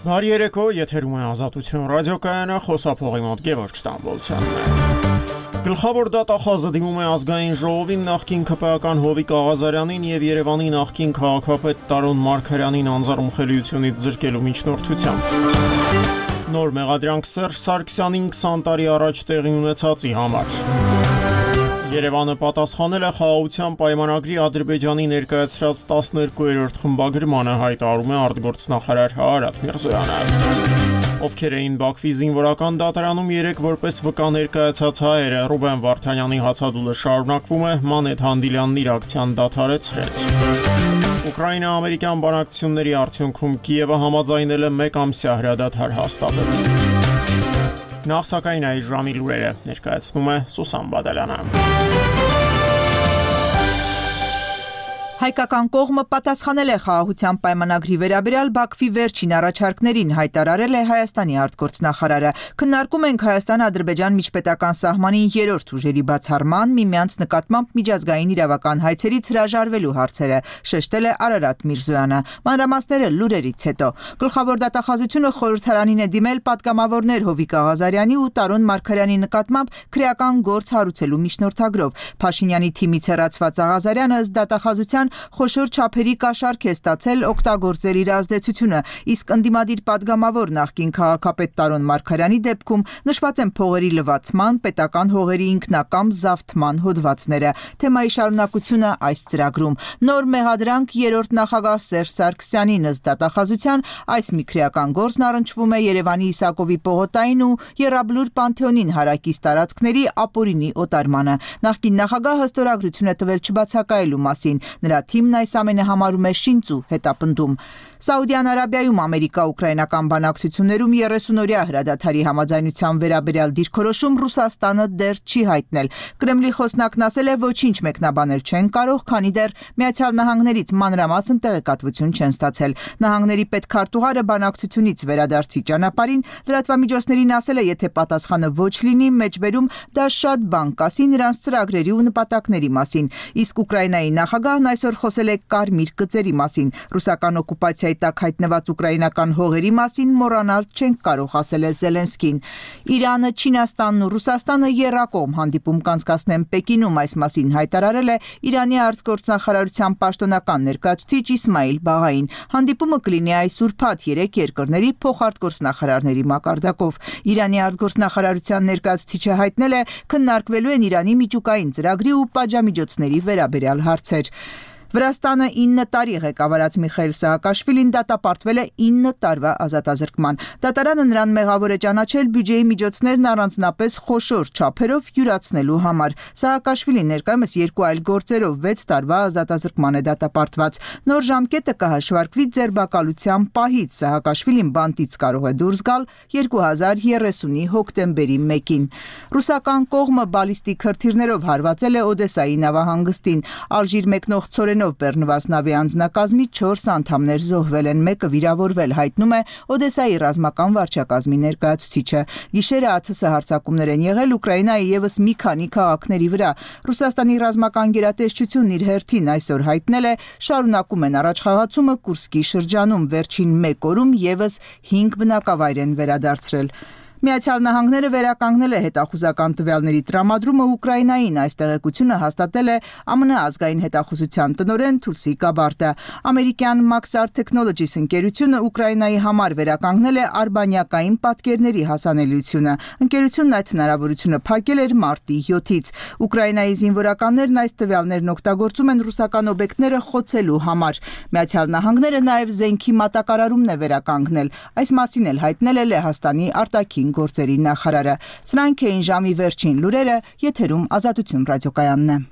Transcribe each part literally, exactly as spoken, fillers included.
Բարի երեկո, եթերում է Ազատություն ռադիոկայանը, խոսափողի մոտ Գևորգ Ստամբոլցյանն է։ Գլխավոր դատախազը դիմում է ազգային ժողովին նախկին ՔՊԱ-ական Հովիկ Աղազարյանին եւ Երևանի նախկին քաղաքապետ Տարոն Մարգարյանին անձեռնմխելիությունից զրկելու միջնորդությամբ։ Նոր մեղադրանք Սերժ Սարգսյանին քսան տարի առաջ տեղի ունեցածի համար։ Երևանը պատասխանել է խաղաղության պայմանագրի Ադրբեջանի ներկայացրած տասներկուերորդ խմբագրմանը, հայտարարում է արտգործնախարար Արադ Միրզոյանը։ Ովքեր էին Բաքվի զինվորական դատարանում երեք որպես վկա ներկայացած հայերը, Ռուբեն Վարդանյանի հացադուլը շարունակվում է, Մանեթ Հանդիլյանն իր ակցիան դադարեցրեց։ Ուկրաինա-ամերիկյան բանակցությունների արդյունքում Կիևը համաձայնել է մեկ ամսյա հրադադար հաստատել։ Նախ սակայն այս ժամի լուրերը ներկայացնում է Սուսան Բադալյանը։ Հայկական կողմը պատասխանել է խաղաղության պայմանագրի վերաբերյալ Բաքվի վերջին առաջարկներին, հայտարարել է Հայաստանի արտգործնախարարը։ Քննարկում ենք Հայաստան-Ադրբեջան միջպետական սահմանին երրորդ ուժերի բացառման, միմյանց նկատմամբ միջազգային իրավական հայցերից հրաժարվելու հարցերը, շեշտել է Արարատ Միրզոյանը։ Մանրամասները լուրերից հետո։ Գլխավոր դատախազությունը խորհրդարանին է դիմել պատգամավորներ Հովիկ Աղազարյանի ու Տարոն Մարգարյանի նկատմամբ քրեական գործ հարուցելու միջնորդագրով։ Փաշինյանի թիմից հեռացված Աղազարյանը ըստ դատախազության խոշոր չափերի կաշառք է ստացել օգտագործել իր ազդեցությունը, իսկ ընդդիմադիր պատգամավոր նախկին քաղաքապետ Տարոն Մարգարյանի դեպքում նշված են փողերի լվացման, պետական հողերի ինքնակամ զավթման հոդվածները։ Թեմայի շարունակությունը այս ծրագրում։ Նոր մեղադրանք երրորդ նախագահ Սերժ Սարգսյանին ըստ դատախազության այս մի քրեական գործն առնչվում է Երևանի Իսակովի պողոտային ու Եռաբլուր Պանթեոնին հարակից տարածքների ապօրինի օտարմանը։ Նախկին նախագահը ստորագրություն է տվել չբացակայելու մասին։ Նրա թիմն այս ամենը համարում է շինծու հետապնդում։ Սաուդյան Արաբիայում ամերիկա-ուկրաինական բանակցություններում երեսունօրյա հրադադարի համաձայնության վերաբերյալ դիրքորոշում Ռուսաստանը դեռ չի հայտնել։ Կրեմլի խոսնակն ասել է ոչինչ մեկնաբանել չեն կարող, քանի դեռ Միացյալ Նահանգներից մանրամասն տեղեկատվություն չեն ստացել։ Նահանգների պետքարտուղարը բանակցությունից վերադարձի ճանապարհին լրատվամիջոցներին ասել է, եթե պատասխանը ոչ լինի, մեջբերում դա շատ բան կասի նրանց ծրագրերի ու նպատակների մասին։ Իսկ Ուկրաինայի նախագահն այսօր խոսել է կարմիր գծերի մասին։ Ռուսական օկուպացիայի տակ հայտնված ուկրաինական հողերի մասին մոռանալ չենք կարող, ասել է Զելենսկին։ Իրանը, Չինաստանն ու Ռուսաստանը եռակողմ հանդիպում կանցկացնեն Պեկինում, այս մասին հայտարարել է Իրանի արտգործնախարարության պաշտոնական ներկայացուցիչ Իսմայիլ Բաղային։ Հանդիպումը կլինի այս ուրբաթ երեք երկրների փոխարտգործնախարարների մակարդակով։ Իրանի արտգործնախարարության ներկայացուցիչը հայտնել է, քննարկվելու են Իրանի միջուկային ծրագրի ու պատժամիջոցների վերաբերյալ հարցեր։ Վրաստանը ինը տարի ղեկավարած Միխայիլ Սահակաշվիլին դատապարտվել է ինը տարվա ազատազրկման։ Դատարանը նրան մեղավոր է ճանաչել բյուջեի միջոցներն առանձնապես խոշոր չափերով յուրացնելու համար։ Սահակաշվիլին ներկայումս երկու այլ գործերով վեց տարվա ազատազրկման է դատապարտված։ Նոր ժամկետը կհաշվարկվի ձերբակալության պահից։ Սահակաշվիլին բանտից կարող է դուրս գալ երկու հազար երեսունի հոկտեմբերի մեկին։ Ռուսական կողմը բալիստիկ հրթիռներով հարվածել է Օդեսայի նավահանգստին։ Ալժիր մեկնող ցորեն բեռնված նավի անձնակազմի չորս անդամներ զոհվել են, մեկը վիրավորվել, հայտնում է Օդեսայի ռազմական վարչակազմի ներկայացուցիչը։ Գիշերը ԱԹՍ հարձակումներ են եղել Ուկրաինայի ևս մի քանի քաղաքների վրա։ Ռուսաստանի ռազմական գերատեսչությունն իր հերթին այսօր հայտնել է, շարունակում են առաջխաղացումը Կուրսկի շրջանում, վերջին մեկ օրում ևս հինգ բնակավայր են վերադարձրել։ Միացյալ Նահանգները վերականգնել է հետախուզական տվյալների տրամադրումը Ուկրաինային, այս տեղեկությունը հաստատել է ԱՄՆ ազգային հետախուզության տնօրեն Թուլսի Գաբարդը։ Ամերիկյան Maxar Technologies ընկերությունը Ուկրաինայի համար վերականգնել է արբանյակային պատկերների հասանելիությունը։ Ընկերությունն այդ հնարավորությունը փակել էր մարտի յոթից։ Ուկրաինայի զինվորականներն այս տվյալներն օգտագործում են ռուսական օբյեկտները խոցելու համար։ Միացյալ Նահանգները նաև զենքի մատակարարումն է վերականգնել։ Այս մասին էլ հայտնել է Լեհաստանի արտաքին գործերի նախարարը։ Սրանք էին ժամի վերջին լուրերը, եթերում Ազատություն ռադիոկայանն է։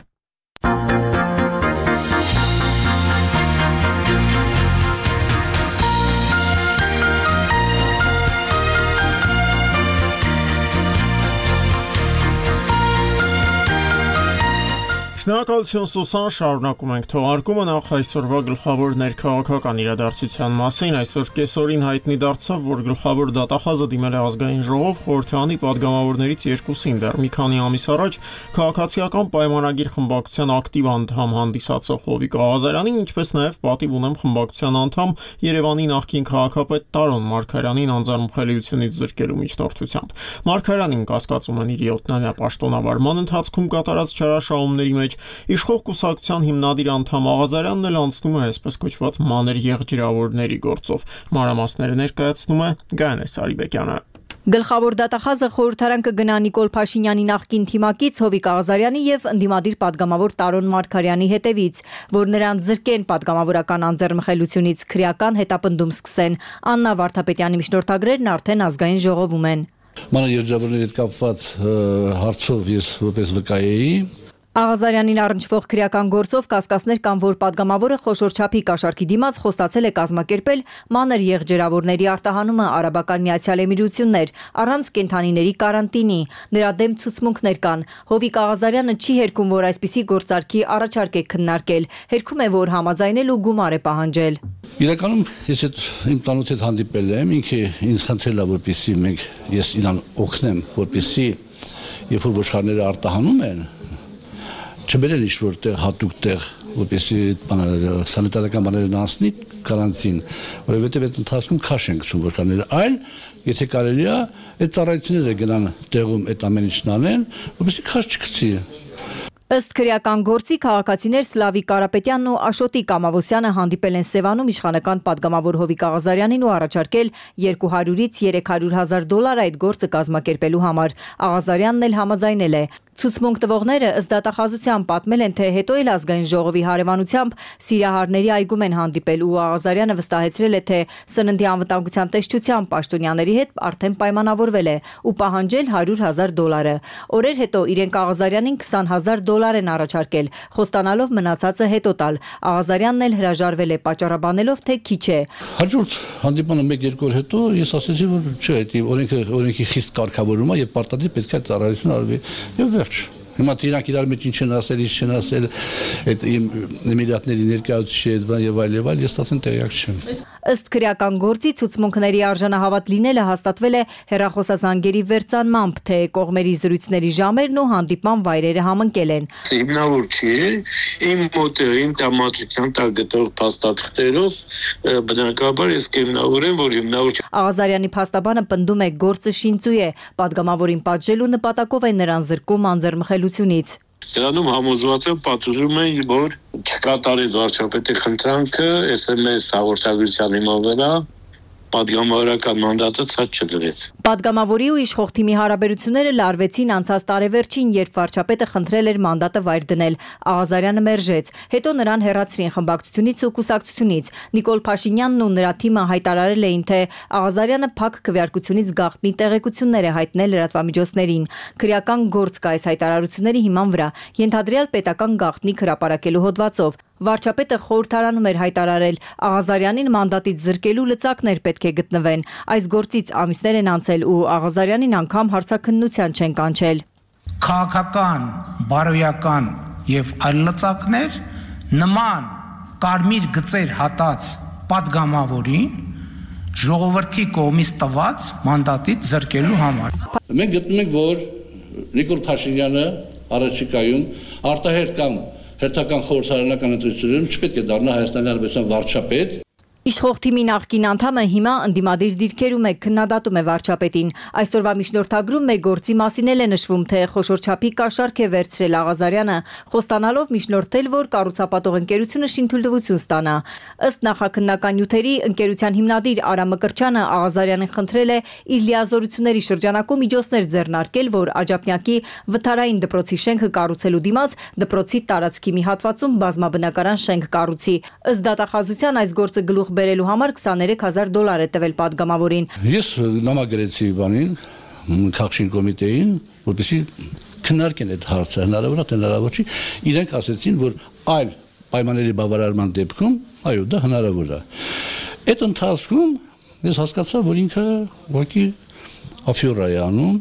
Շնորհակալ Շնորհակալություն Սուսան, շարունակում ենք թողարկումը նախ այսօրվա գլխավոր ներքաղաքական իրադարձության մասին։ Այսօր կեսօրին հայտնի դարձավ, որ գլխավոր դատախազը դիմել է ազգային ժողով խորհրդարանի падգամավորներից երկուսին դեռ մի քանի ամիս առաջ քաղաքացիական պայմանագիր խմբակցության ակտիվ անդամ հանդիսացող Հովիկ Աղազարյանին, ինչպես նաև պատիվ ունեմ խմբակցության անդամ Երևանի նախկին քաղաքապետ Տարոն Մարգարյանին անձեռնմխելիությունից զրկելու միջնորդությամբ։ Մարգարյանին կասկածում են իր յոթնամյա պաշտոնավարման ընթացքում կատարած չարաշահումների մեջ, իշխող կուսակցության հիմնադիր անդամ Աղազարյանն էլ անցնում է այսպես կոչված մանր եղջերավորների գործով։ Մանրամասները ներկայացնում է Գայանե Սարիբեկյանը։ Գլխավոր դատախազը խորհրդարան կգնա Նիկոլ Փաշինյանի նախկին թիմակից Հովիկ Աղազարյանի եւ ընդդիմադիր падգամավոր Տարոն Մարգարյանի հետևից, որ նրանց զրկեն падգամավորական անձեռնմխելիությունից, քրեական հետապնդում սկսեն։ Աննա Վարդապետյանի միջնորդագրերն արդեն ազգային ժողովում են։ Մանր երջավորների հետ կապված հարցով ես որպես վկայեի Աղազարյանին առնչվող քրեական գործով կասկածներ կան, որ падգամավորը խոշոր չափի կաշառքի դիմաց խոստացել է կազմակերպել մանր եղջերավորների արտահանումը Արաբական Միացյալ Էմիրություններ առանց կենդանիների կարանտինի։ Նրա դեմ ցուցմունքներ կան։ Հովիկ Աղազարյանը չի հերքում, որ այսպիսի գործարքի առաջարկ է քննարկել։ Հերքում է, որ համաձայնել ու գումար է պահանջել։ Իրականում ես այդ իմ տանոց հետ հանդիպել եմ, ինքը ինձ խնդրել է, որպեսզի մենք ես իրան օգնեմ, որպեսզի երբ որ ոչխարները արտահանում են չբերել ինչ-որ տեղ, հատուկ տեղ, որպեսզի սանիտարական բաներն անցնի կարանտին, որովհետև այդ ընթացքում քաշ են գցում ոչխարները, այլ եթե կարելի է, այդ ծառայությունները գնան տեղում այդ ամեն ինչն անեն, որպեսզի քաշ չգցի։ Ըստ քրեական գործի քաղաքացիներ Սլավիկ Կարապետյանն ու Աշոտիկ Ամավոսյանը հանդիպել են Սևանում իշխանական падգամավոր Հովիկ Աղազարյանին ու առաջարկել երկու հարյուրից երեք հարյուր հազար դոլար այդ գործը կազմակերպելու համար։ Աղազարյանն էլ համաձայնել է։ Ցուցմունք տվողները ըստ դատախազության պատմել են, թե հետո էլ ազգային ժողովի հարևանությամբ Սիրահարների այգում են հանդիպել ու Աղազարյանը վստահեցրել է, թե սննդի անվտանգության տեսչության պաշտոնյաների հետ արդեն պայմանավորվել է ու պահանջել հարյուր հազար դոլարը։ Օրեր հետո իրենք Աղազարյանին քսան հազար դոլար են առաջարկել, խոստանալով մնացածը հետո տալ։ Աղազարյանն էլ հրաժարվել է, պատճառաբանելով, թե քիչ է։ Հաջորդ հանդիպանը մեկ-երկու օր հետո ես ասեցի, որ չէ, դա օրենքը օրենքի խիստ կարգավորում է եւ պարտադիր պետք է ծառայություն արվի եւ վերջ։ Հիմա իրանք իրար մեջ ինչ են ասել, ինչ չեն ասել, այդ իմ միլիարդների ներկայացուցիչի հետ բան եւ այլ եւ այլ, ես ստացեն տեղյակ չեմ։ Ըստ քրեական գործի ցուցմունքների արժանահավատ լինելը հաստատվել է հեռախոսազանգերի վերցանմամբ, թե կողմերի զրույցների ժամերն ու հանդիպման վայրերը համընկել են։ Հիմնավոր չի, իմ մոտ իմ տամատության տակ գտող փաստաթղթերով բնականաբար ես կհիմնավորեմ, որ հիմնավոր չի։ Աղազարյանի փաստաբանը պնդում է գործը շինծու է, падգամավորին պատժելու նպատակով է նրան զրկում անձեռնմխելիությունից։ Դրանում համոզված եմ, պատժում են, որ չկատարեց վարչապետի խնդրանքը էս էմ էս հաղորդագրության հիման վրա падգամավորական մանդատը ցած չդրեց։ Падգամավորի ու իշխող թիմի հարաբերությունները լարվեցին անցած տարեվերջին, երբ վարչապետը խնդրել էր մանդատը վայր դնել։ Աղազարյանը մերժեց։ Հետո նրան հեռացրին խմբակցությունից ու կուսակցությունից։ Նիկոլ Փաշինյանն ու նրա թիմը հայտարարել էին, թե Աղազարյանը փակ քվեարկությունից գաղտնի տեղեկություններ է հայտնել լրատվամիջոցներին։ Քրեական գործ կա այս հայտարարությունների հիման վրա, ենթադրյալ պետական գաղտնիք հրապարակելու հոդվածով։ Վարչապետը խորհրդարանում էր հայտարարել, Աղազարյանին մանդատից զրկելու լծակներ պետք է գտնվեն։ Այս գործից ամիսներ են անցել ու Աղազարյանին անգամ հարցաքննության չեն կանչել։ Քաղաքական, բարոյական եւ այլ լծակներ նման կարմիր գծեր հատած падգամավորին ժողովրդի կողմից տված մանդատից զրկելու համար։ Մենք գտնում ենք, որ Նիկոլ Փաշինյանը առաջիկայում արտահերտ կամ հերթական խորհրդարանական ընտրություններում չպետք է դառնա Հայաստանի Հանրապետության վարչապետ։ Իշխող թիմի նախկին անդամը հիմա ընդդիմադիր դիրքերում է, քննադատում է վարչապետին։ Այսօրվա միջնորդագրում մեկ գործի մասին էլ է նշվում, թե խոշոր չափի կաշառք է վերցրել Աղազարյանը, խոստանալով միջնորդել, որ կառուցապատող ընկերությունը շինթույլտվություն ստանա։ Ըստ նախաքննական նյութերի ընկերության հիմնադիր Արամ Մկրտչյանը Աղազարյանին խնդրել է իր լիազորությունների շրջանակում միջոցներ ձեռնարկել, որ Աջափնյակի վթարային դպրոցի շենքը կառուցելու դիմաց դպրոցի տարածքի մի հատվածում բազմաբնակարան շենք կառուցի։ Ըստ դատախազության այս գործը գլուխ բերելու համար քսաներեք հազար դոլար է տվել падգամավորին։ Ես նամակագրեցի բանին, քաղաքային կոմիտեին, որպեսզի քննարկեն այդ հարցը, հնարավոր է, թե հնարավոր չի։ Իրենք ասեցին, որ այլ պայմանների բավարարման դեպքում, այո, դա հնարավոր է։ Այդ ընթացքում ես հասկացա, որ ինքը ուղղակի աֆյորա է անում։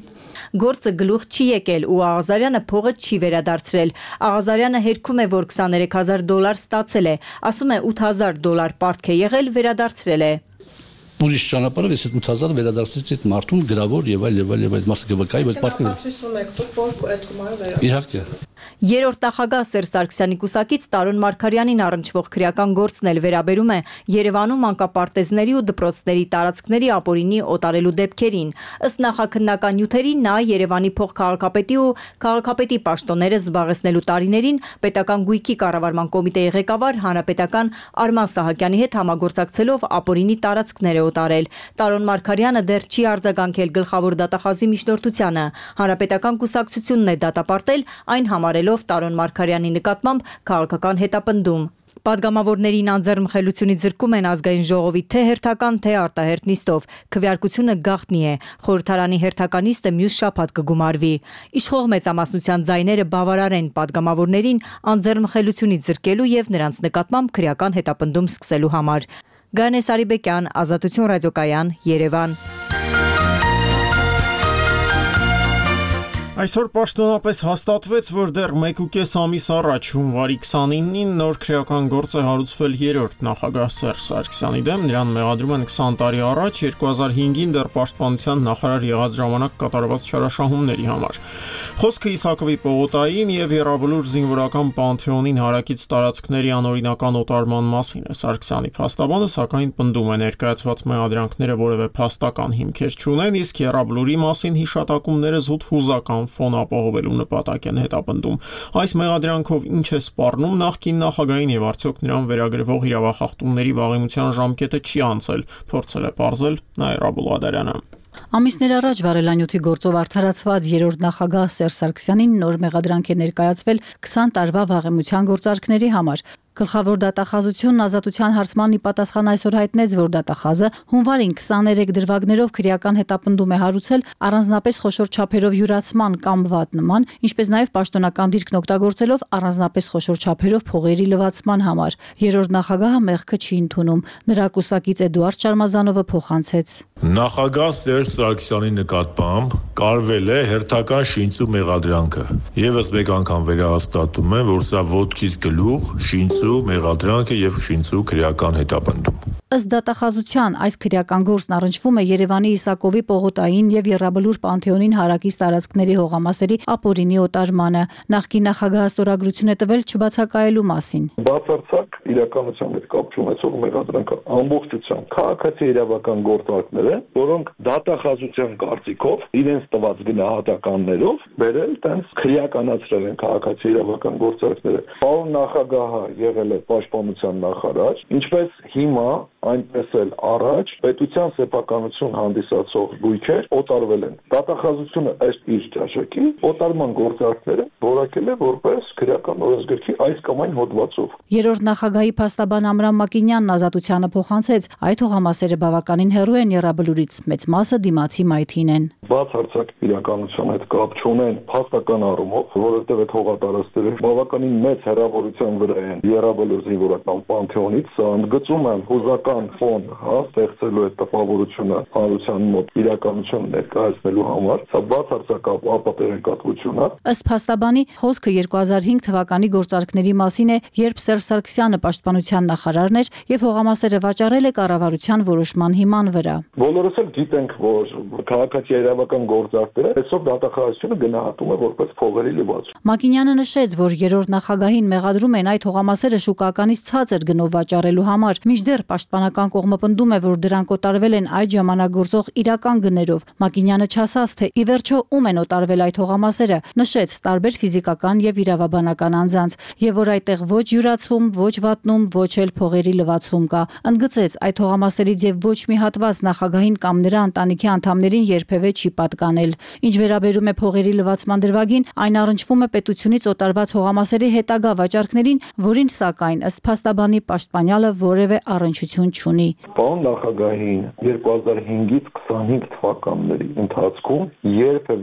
Գործը գլուխ չի եկել ու Աղազարյանը փողը չի վերադարձրել։ Աղազարյանը հերքում է, որ քսաներեք հազար դոլար ստացել է, ասում է ութ հազար դոլար պարտք է եղել, վերադարձրել է։ Ուրիշ ճանապարհով ես ութ հազար վերադարձրեցի այդ մարդուն գրավոր եւ այլ եւ այլ եւ այլ մարդը վկայի այդ պարտքը։ Իհարկե։ Երրորդ նախագահ Սերժ Սարգսյանի կուսակից Տարոն Մարգարյանին առնչվող քրեական գործն էլ վերաբերում է Երևանում մանկապարտեզների ու դպրոցների տարածքների ապօրինի օտարելու դեպքերին։ Ըստ նախաքննական նյութերի նա Երևանի փոխքաղաքապետի ու քաղաքապետի պաշտոնները զբաղեցնելու տարիներին պետական գույքի կառավարման կոմիտեի ղեկավար հանրապետական Արման Սահակյանի հետ համագործակցելով ապօրինի տարածքներ է օտարել։ Տարոն Մարգարյանը դեռ չի արձագանքել գլխավոր դատախազի միջնորդությանը։ Հանրապետական կուսակցությունն է դատապարտել, այն համարելով Տարոն Մարգարյանի նկատմամբ քաղաքական հետապնդում։ Պատգամավորներին անձեռնմխելությունից զրկում են ազգային ժողովի թե հերթական, թե արտահերթ նիստով։ Քվեարկությունը գաղտնի է։ Խորհրդարանի հերթական նիստը մյուս շաբաթ կգումարվի։ Իշխող մեծամասնության ձայները բավարար են պատգամավորներին անձեռնմխելությունից զրկելու եւ նրանց նկատմամբ քրեական հետապնդում սկսելու համար։ Գանե Սարիբեկյան, Ազատություն ռադիոկայան, Երևան։ Այսօր պաշտոնապես հաստատվեց, որ դեռ մեկուկես ամիս առաջ հունվարի քսանինին նոր քրեական գործ է հարուցվել երրորդ նախագահ Սերժ Սարգսյանի դեմ, նրան մեղադրում են քսան տարի առաջ երկու հազար հինգին դեռ պաշտպանության նախարար եղած ժամանակ կատարված չարաշահումների համար։ Խոսքը Իսակովի պողոտային եւ Եռաբլուր զինվորական պանթեոնին հարակից տարածքների անօրինական օտարման մասին է։ Սարգսյանի փաստաբանը սակայն պնդում է ներկայացված մեղադրանքները որևէ փաստական հիմքեր չունեն, իսկ Եռաբլուրի մասին հիշատակումները զուտ հուզական ֆոն ապահովելու նպատակ են հետապնդում։ Այս մեղադրանքով ինչ է սպառնում նախկին նախագահին եւ արդյոք նրան վերագրվող իրավախախտումների վաղեմության ժամկետը չի անցել, փորձել է պարզել Նաիրա Բուլղադարյանը։ Ամիսներ առաջ վարելանյութի գործով արդարացված երրորդ նախագահ Սերժ Սարգսյանին նոր մեղադրանք է ներկայացվել քսան տարվա վաղեմության գործարքների համար։ Գլխավոր դատախազությունն ազատության հարցման ի պատասխան այսօր հայտնեց, որ դատախազը հունվարին քսաներեք դրվագներով քրեական հետապնդում է հարուցել առանձնապես խոշոր չափերով յուրացման կամ վատ նման, ինչպես նաև պաշտոնական դիրքն օգտագործելով առանձնապես խոշոր չափերով փողերի լվացման համար։ Երրորդ նախագահը մեղքը չի ընդունում։ Նրա կուսակից Էդուարդ Շարմազանովը փոխանցեց. Նախագահ Սերժ Սարգսյանի նկատմամբ կարվել է հերթական շինծու մեղադրանքը։ Եվս մեկ անգամ վերահաստատում եմ, որ սա ոտքից գլուխ, շինծու մեղադրանք է եւ շինծու քրեական հետապնդում։ Ըստ դատախազության այս քրեական գործն առնչվում է Երևանի Իսակովի պողոտային եւ Եռաբլուր պանթեոնին հարակից տարածքների հողամասերի ապօրինի օտարմանը։ Նախկին նախագահը ստորագրություն է տվել չբացակայելու մասին։ Բացարձակ իրականության հետ կապ չունեցող մեղադրանքը ամբողջությամբ քաղաքացի իրավական գործարքներ են, որոնք դատախազության կարծիքով իրենց տված գնահատականներով վերել տենց քրեականացրել են քաղաքացի իրավական գործարքները։ Պարոն նախագահը եղել է պաշտպանության նախարար, ինչպես հիմա այնպես էլ առաջ պետության սեփականություն հանդիսացող գույքեր օտարվել են։ Դատախազությունը ըստ իր ճաշակի օտարման գործարքները որակել է որպես քրեական օրենսգրքի այս կամ այն հոդվածով։ Երրորդ նախագահի փաստաբան Ամրամ Մակինյանն Ազատությանը փոխանցեց, այդ հողամասերը բավականին հեռու են Եռաբլուրից, մեծ մասը դիմացի մայթին են։ Բացարձակ իրականության հետ կապ չունեն փաստական առումով, որովհետև այդ հողատարածքները բավականին մեծ հեռավորության վրա են Եռաբլուր զինվորական պանթեոնից, ընդգծում եմ հուզական ֆոն, հա, ստեղծելու այդ տպավորությունը հանրության մոտ իրականություն ներկայացնելու համար, սա բացարձակ ապատերեկատվություն է։ Ըստ փաստաբանի, խոսքը երկու հազար հինգ թվականի գործարքների մասին է, երբ Սերժ Սարգսյանը պաշտպանության նախարարն էր եւ հողամասերը վաճառել է կառավարության որոշման հիման վրա։ Բոլորս էլ գիտենք, որ քաղաքացի իրավական գործարքները այսօր դատախազությունը գնահատում է որպես փողերի լվացում։ Մակինյանը նշեց, որ երրորդ նախագահին մեղադրում են այդ հողամասերը շուկականից ցածր գնով վաճառելու համար, մինչդեռ պաշտպանական կողմը պնդում է, որ դրանք օտարվել են այդ ժամանակ գործող իրական գներով։ Մակինյանը չասաց, թե ի վերջո ում են օտարվել այդ հողամասերը, նշեց տարբեր ֆիզիկական եւ իրավաբանական անձանց, եւ որ այդտեղ ոչ յուրացում, ոչ վատնում, ոչ էլ փողերի լվացում կա։ Ընդգծեց, այդ հողամասերից եւ ոչ մի հատված նախագահին կամ նրա ընտանիքի անդամներին երբևէ չի պատկանել։ Ինչ վերաբերում է փողերի լվացման դրվագին, այն առնչվում է պետությունից օտարված հողամասերի հետագա վաճառքներին, որին սակայն ըստ փաստաբանի պաշտպանյալը որևէ առնչություն չունի։ Պարոն նախագահին երկու հազար հինգից քսանհինգ թվականների ընթացքում երբևէ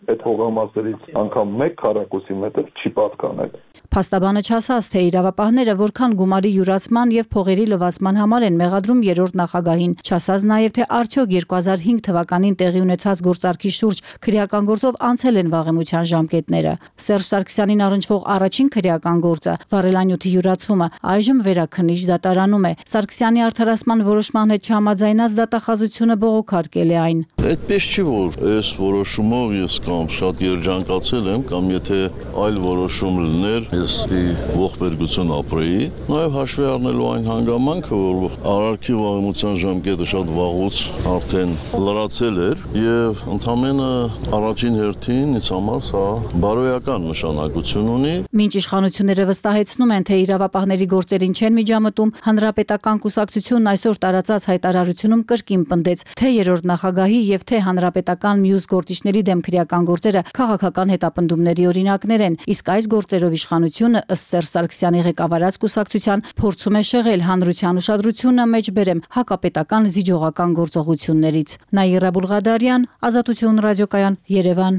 այդ հողամասերից անգամ մեկ քառակուսի մետր չի պատկանել։ Փաստաբանը չասաց, թե իրավապահները որքան գումարի յուրացման եւ փողերի լվացման համար են մեղադրում երրորդ նախագահին։ Չասաց նաեւ, թե արդյոք երկու հազար հինգ թվականին տեղի ունեցած գործարքի շուրջ քրեական գործով անցել են վաղեմության ժամկետները։ Սերժ Սարգսյանին առնչվող առաջին քրեական գործը վառելանյութի յուրացումը այժմ վերաքննիչ դատարանում է։ Սարգսյանի արդարացման որոշման հետ չհամաձայնած դատախազությունը բողոքարկել է այն։ Այդպես չի, որ այս որոշումով ես կամ շատ երջանկացել եմ, կամ եթե այլ որոշում լիներ, ես դի ողբերգություն ապրեի, նաև հաշվի առնելու այն հանգամանքը, որ արարքի վաղեմության ժամկետը շատ վաղուց արդեն լրացել էր եւ ընդամենը առաջին հերթին ինձ համար սա բարոյական նշանակություն ունի։ Մինչ իշխանությունները վստահեցնում են, թե իրավապահների գործերին չեն միջամտում, հանրապետական կուսակցությունն այսօր տարածած հայտարարությունում կրկին պնդեց, թե երրորդ նախագահի եւ թե հանրապետական մյուս գործիչների դեմ քրեական գործերը քաղաքական հետապնդումների օրինակներ են, իսկ այս գործերով իշխանությունը ըստ Սերժ Սարգսյանի ղեկավարած կուսակցության փորձում է շեղել հանրության ուշադրությունը մեջբերեմ հակապետական զիջողական գործողություններից։ Նաիրա Բուլղադարյան, Ազատություն ռադիոկայան, Երևան։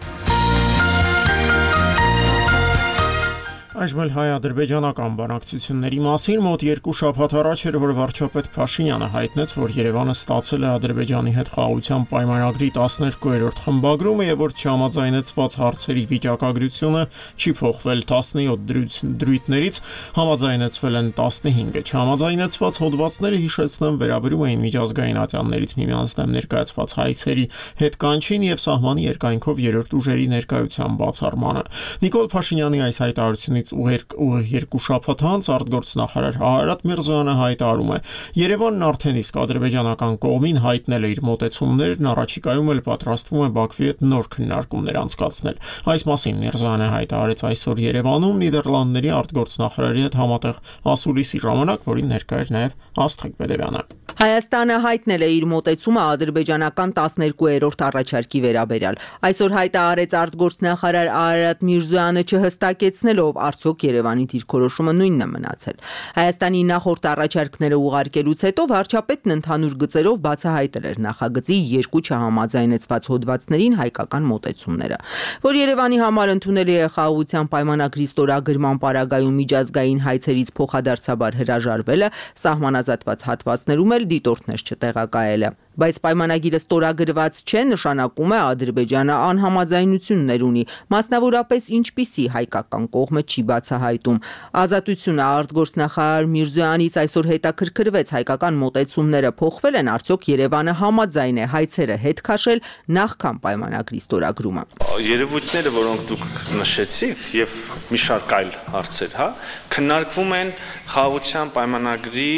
Այժմ էլ հայ-ադրբեջանական բանակցությունների մասին մոտ երկու շաբաթ առաջ էր, որ վարչապետ Փաշինյանը հայտնեց, որ Երևանը ստացել է Ադրբեջանի հետ խաղաղության պայմանագրի տասներկուերորդ խմբագրումը եւ որ չհամաձայնեցված հարցերի վիճակագրությունը չի փոխվել տասնյոթ դրույթներից, համաձայնեցվել են տասնհինգը։ Չհամաձայնեցված հոդվածները, հիշեցնեմ, վերաբերում էին միջազգային ատյաններից միմյանց դեմ ներկայացված հայցերի հետ կանչին եւ սահմանի երկայնքով երրորդ ուժերի ներկայության բացառմանը։ Նիկոլ Փաշինյանի այս հայտարարությունից ու երկու շաբաթ անց արտգործնախարար Արարատ Միրզոյանը հայտարարում է. Երևանն արդեն իսկ ադրբեջանական կողմին հայտնել է իր մոտեցումներն, առաջիկայում էլ պատրաստվում է Բաքվի հետ նոր քննարկումներ անցկացնել։ Այս մասին Միրզոյանը հայտարարեց այսօր Երևանում Նիդերլանդների արտգործնախարարի հետ համատեղ ասուլիսի ժամանակ, որին ներկա էր նաև Աստղիկ Բեդևյանը։ Հայաստանը հայտնել է իր մոտեցումը ադրբեջանական տասներկուերորդ առաջարկի վերաբերյալ։ Այսօր հայտարարեց արտգործնախարար Արարատ Միրզոյանը, չհստակեցնելով արդյոք Երևանի դիրքորոշումը նույնն է մնացել։ Հայաստանի նախորդ առաջարկները ուղարկելուց հետո վարչապետն ընդհանուր գծերով բացահայտել էր նախագծի երկու չհամաձայնեցված հոդվածներին հայկական մոտեցումները, որ Երևանի համար ընդունելի է խաղաղության պայմանագրի ստորագրման պարագայում միջազգային հայցերից փոխադարձաբար հրաժարվելը, սահմանազատված հատվածներում էլ դիտորդներ չտեղակայելը։ Բայց պայմանագիրը ստորագրված չէ, նշանակում է Ադրբեջանը անհամաձայնություններ ունի, մասնավորապես ինչպիսի հայկական կողմը չի բացահայտում։ Ազատությունը արտգործնախարար Միրզոյանից այսօր հետաքրքրվեց հայկական մոտեցումները փոխվել են, արդյոք Երևանը համաձայն է հայցերը հետ քաշել նախքան պայմանագրի ստորագրումը։ Երևույթները, որոնք դուք նշեցիք, եւ մի շարք այլ հարցեր, հա, քննարկվում են խաղաղության պայմանագրի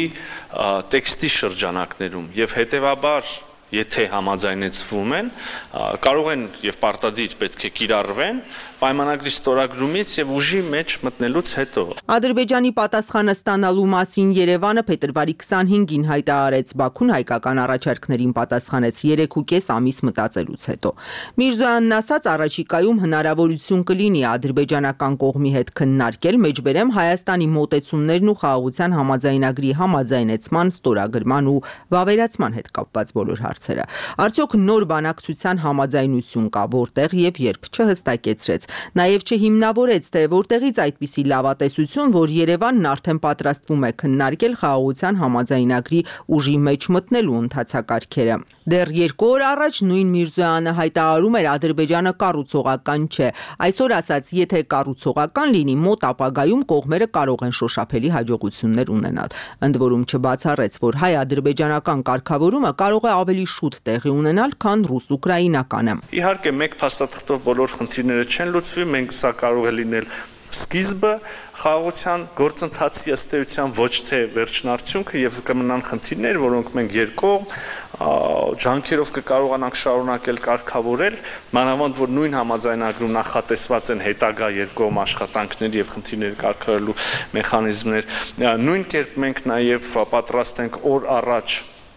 տեքստի շրջանակներում եւ հետեւաբար եթե համաձայնեցվում են, կարող են եւ պարտադիր պետք է կիրառվեն պայմանագրի ստորագրումից եւ ուժի մեջ մտնելուց հետո։ Ադրբեջանի պատասխանը ստանալու մասին Երևանը փետրվարի քսանհինգին հայտարարեց, Բաքուն հայկական առաջարկներին պատասխանեց երեքուկես ամիս մտածելուց հետո։ Միրզոյանն ասաց, առաջիկայում հնարավորություն կլինի ադրբեջանական կողմի հետ քննարկել, մեջբերեմ Հայաստանի մոտեցումներն ու խաղաղության համաձայնագրի համաձայնեցման, ստորագրման ու վավերացման հետ կապված բոլոր հարցերը։ Արդյոք նոր բանակցության համաձայնություն կա, որտեղ եւ երբ չհստակեցրեց, նաեւ չհիմնավորեց, թե որտեղից այդպիսի լավատեսություն, որ Երևանն արդեն պատրաստվում է քննարկել խաղաղության համաձայնագրի ուժի մեջ մտնելու ընթացակարգերը։ Դեռ երկու օր առաջ նույն Միրզոյանը հայտարարում էր, Ադրբեջանը կառուցողական չէ։ Այսօր ասաց, եթե կառուցողական լինի, մոտ ապագայում կողմերը կարող են շոշափելի հաջողություններ ունենալ։ Ընդ որում չբացառեց, որ հայ-ադրբեջանական կարգավորումը կարող է ավելի շուտ տեղի ունենալ, քան ռուս-ուկրաինականը։ Իհարկե, մեկ փաստաթղթով բոլոր խնդիրները չեն լուծվի, մենք սա կարող է լինել սկիզբը խաղաղության գործընթացի ըստ էության, ոչ թե վերջնարդյունքը, եւ կմնան խնդիրներ, որոնք մենք երկկողմ ջանքերով կկարողանանք շարունակել կարգավորել, մանավանդ որ նույն համաձայնագրում նախատեսված են հետագա երկկողմ աշխատանքներ եւ խնդիրներ կարգավորելու մեխանիզմներ։ Նույն կերպ մենք նաեւ պատրաստ ենք օր առաջ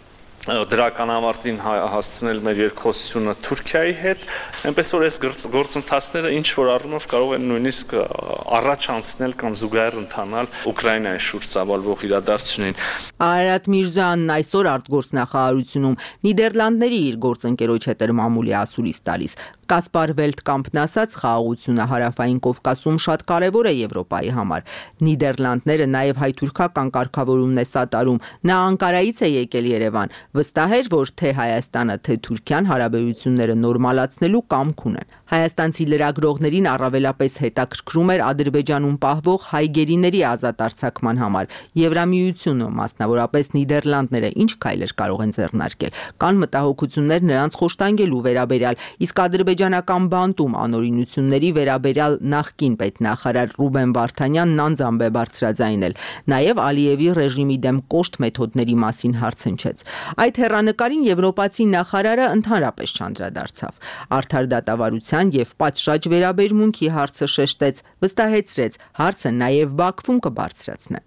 դրական ավարտին հասցնել մեր երկխոսությունը Թուրքիայի հետ, այնպես որ այս գործընթացները ինչ որ առումով կարող են նույնիսկ առաջ անցնել կամ զուգահեռ ընթանալ Ուկրաինայի շուրջ ծավալվող իրադարձություններին։ Արարատ Միրզոյանն այսօր արտգործնախարարությունում Նիդերլանդների իր գործընկերոջ հետ էր մամուլի ասուլիս տալիս։ Կասպար Վելտկամպն ասաց, խաղաղությունը Հարավային Կովկասում շատ կարևոր է Եվրոպայի համար։ Նիդերլանդները նաև հայ-թուրքական կարգավորումն է սատարում։ Նա Անկարայից է եկել Երևան, վստահ էր, որ թե Հայաստանը, թե Թուրքիան հարաբերությունները նորմալացնելու կամք ունեն։ Հայաստանցի լրագրողներին առավելապես հետաքրքրում էր Ադրբեջանում պահվող հայ գերիների ազատ արձակման համար։ Եվրամիությունը, մասնավորապես Նիդերլանդները, ինչ քայլեր կարող են ձեռնարկել։ Կան մտահոգություններ նրանց խոշտանգելու վերաբերյալ, իսկ ադրբեջանական բանտում անօրինությունների վերաբերյալ նախկին պետնախարար Ռուբեն Վարդանյանն անձամբ է բարձրաձայնել։ Նաև Ալիևի ռեժիմի դեմ կոշտ մեթոդների մասին հարցնչեց։ Այդ հեռանկարին եվրոպացի նախարարը ընդհանրապես չանդրադարձավ։ Արդար դատավարության եւ պատշաճ վերաբերմունքի հարցը շեշտեց, վստահեցրեց, հարցը նաև Բաքվում կբարձրացնե։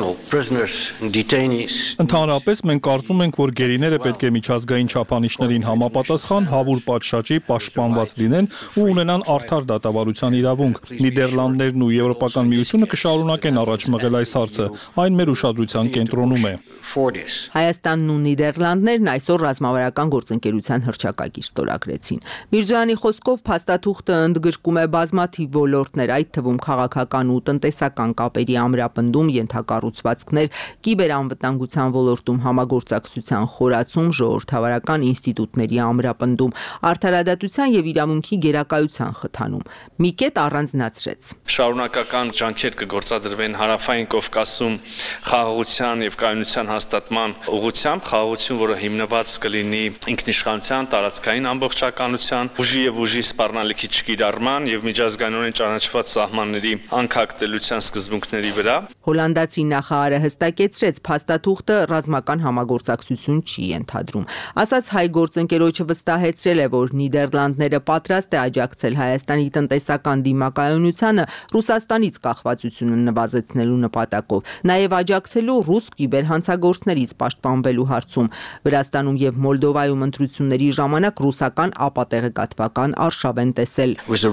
Ընդհանրապես մենք կարծում ենք, որ գերիները պետք է միջազգային չափանիշներին համապատասխան հավուր պատշաճի պաշտպանված լինեն ու ունենան արդար դատավարության իրավունք։ Նիդերլանդներն ու Եվրոպական միությունը կշարունակեն առաջ մղել այս հարցը։ Այն մեր ուշադրության կենտրոնում է։ Հայաստանն ու Նիդերլանդներն այսօր ռազմավարական գործընկերության հռչակագիր ստորագրեցին։ Միրզոյանի խոսքով փաստաթուղթը ընդգրկում է բազմաթիվ ոլորտներ, այդ թվում քաղաքական ու տնտեսական կապերի ամրապնդում, ենթակառուցվածքներ, կիբերանվտանգության ոլորտում համագործակցության խորացում, ժողովրդավարական ինստիտուտների ամրապնդում, արդարադատության եւ իրավունքի գերակայության խթանում։ Մի կետ առանձնացրեց։ Շարունակական ջանքեր կգործադրվեն Հարավային Կովկասում խաղաղության եւ կայունության հաստատման ուղղությամբ, խաղաղություն, որը հիմնված կլինի ինքնիշխանության, տարածքային ամբողջականության, ուժի եւ ուժի սպառնալիքի չկիրառման եւ միջազգայինորեն ճանաչված սահմանների անկախտելիության սկզբունքների վրա։ Հոլանդացի նախարարը հստակեցրեց, փաստաթուղթը ռազմական համագործակցություն չի ենթադրում։ Ասաց հայ գործընկերոջը վստահեցրել է, որ Նիդերլանդները պատրաստ է աջակցել Հայաստանի տնտեսական դիմակայունությանը Ռուսաստանից կախվածությունը նվազեցնելու նպատակով, նաև աջակցելու ռուս կիբերհանցագործներից պաշտպանվելու հարցում։ Վրաստանում եւ Մոլդովայում ընտրությունների ժամանակ ռուսական ապատեղեկատվական արշավ են տեսել։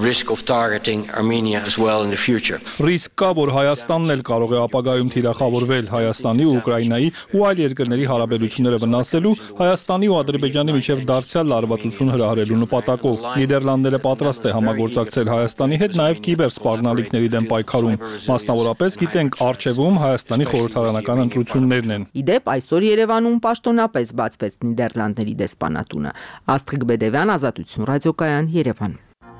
Ռիսկ կա, որ Հայաստանն էլ կարող է ապագայում թիրախավորվել Հայաստանի ու Ուկրաինայի ու այլ երկրների հարաբերությունները վնասելու, Հայաստանի ու Ադրբեջանի միջև դարձյալ լարվածություն հրահրելու նպատակով։ Նիդերլանդները պատրաստ է համագործակցել Հայաստանի հետ նաև կիբեր սպառնալիքների դեմ պայքարում։ Մասնավորապես գիտենք, առջևում Հայաստանի խորհրդարանական ընտրություններն են։ Իդեպ այսօր Երևանում պաշտոնապես բացվեց Նիդերլանդների դեսպանատունը։ Աստղիկ Բեդևյան, Ազատություն ռադիոկայան, Երևան։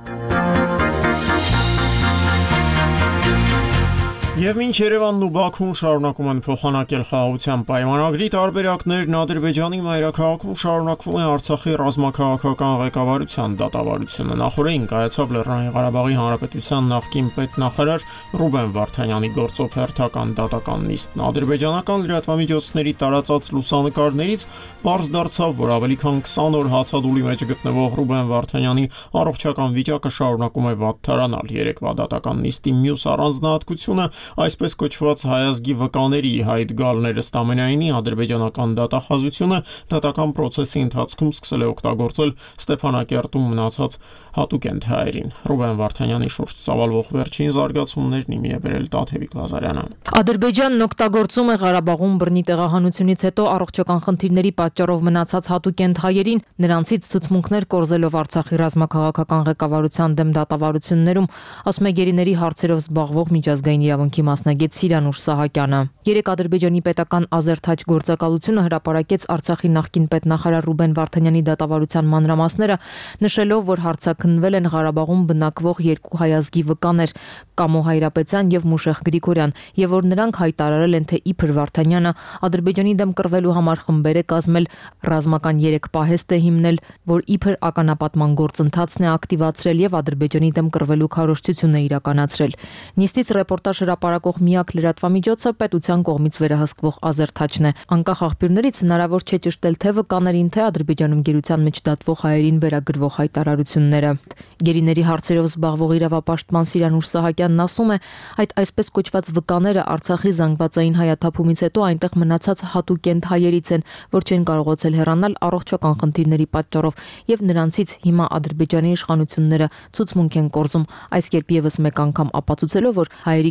Եվ մինչ Երևանն ու Բաքուն շարունակում են փոխանակել խաղաղության պայմանագրի տարբերակներն, Ադրբեջանի մայրաքաղաքում շարունակվում է Արցախի ռազմաքաղաքական ղեկավարության դատավարությունը։ Նախորդին կայացավ Լեռնային Ղարաբաղի Հանրապետության նախկին պետնախարար Ռուբեն Վարդանյանի գործով հերթական դատական նիստն։ Ադրբեջանական լրատվամիջոցների տարածած լուսանկարներից պարզ դարձավ, որ ավելի քան քսան օր հացադուլի մեջ գտնվող Ռուբեն Վարդանյանի առողջական վիճակը շարունակում է վատթարանալ։ Երեկվա դատական նիստի մյուս առանձնահատկությունը այսպես կոչված հայազգի վկաների հայտ գալն էր։ Ըստ ամենայնի ադրբեջանական դատախազությունը դատական process-ի ընթացքում սկսել է օգտագործել Ստեփանակերտում մնացած հատուկ ընթայերին։ Ռուբեն Վարդանյանի շուրջ ծավալվող վերջին զարգացումներն իմի է բերել Տաթևիկ Լազարյանը։ Ադրբեջանն օգտագործում է Ղարաբաղում բռնի տեղահանությունից հետո առողջական խնդիրների պատճառով մնացած հատուկ ընթայերին, նրանցից ցուցմունքներ կորզելով Արցախի ռազմաքաղաքական ղեկավարության դեմ դատավարություններում, ասում է գերիների հարցերով զբաղվող միջազգային իրավունքի մասնագետ Սիրանուշ Սահակյանը։ Երեք Ադրբեջանի պետական Ազերթաչ գործակալությունը հրապարակեց Արցախի նախկին պետնախարար Ռուբեն Վարդանյանի դատավարության մանրամասները, նշելով, որ հարցաքննվել են Ղարաբաղում բնակվող երկու հայազգի վկաներ՝ Կամո Հայրապետյան եւ Մուշեղ Գրիգորյան, եւ որ նրանք հայտարարել են, թե իբր Վարդանյանը Ադրբեջանի դեմ կռվելու համար խմբեր է կազմել, ռազմական երեք պահեստ է հիմնել, որ իբր ականապատման գործընթացն է ակտիվացրել եւ Ադրբեջանի դեմ կռվելու քարոզչություն է իրականացրել։ Նիստից ռեպորտաժ հրապարակող միակ լրատվամիջոցը պետության կողմից վերահսկվող Ազերթաչն է։ Անկախ աղբյուրներից հնարավոր չէ ճշտել թե վկաներին, թե Ադրբեջանում գերության մեջ դատվող հայերին վերագրվող հայտարարությունները։ Գերիների հարցերով զբաղվող իրավապաշտպան Սիրանուշ Սահակյանն ասում է, այդ այսպես կոչված վկաները Արցախի զանգվածային հայաթափումից հետո այնտեղ մնացած հատուկ հայերից են, որ չեն կարողացել հեռանալ առողջական խնդիրների պատճառով, եւ նրանցից հիմա Ադրբեջանի իշխանությունները ցուցմունք են կորզում, այս կերպ եւս մեկ անգամ ապացուցելով, որ հայերի կյանքն ու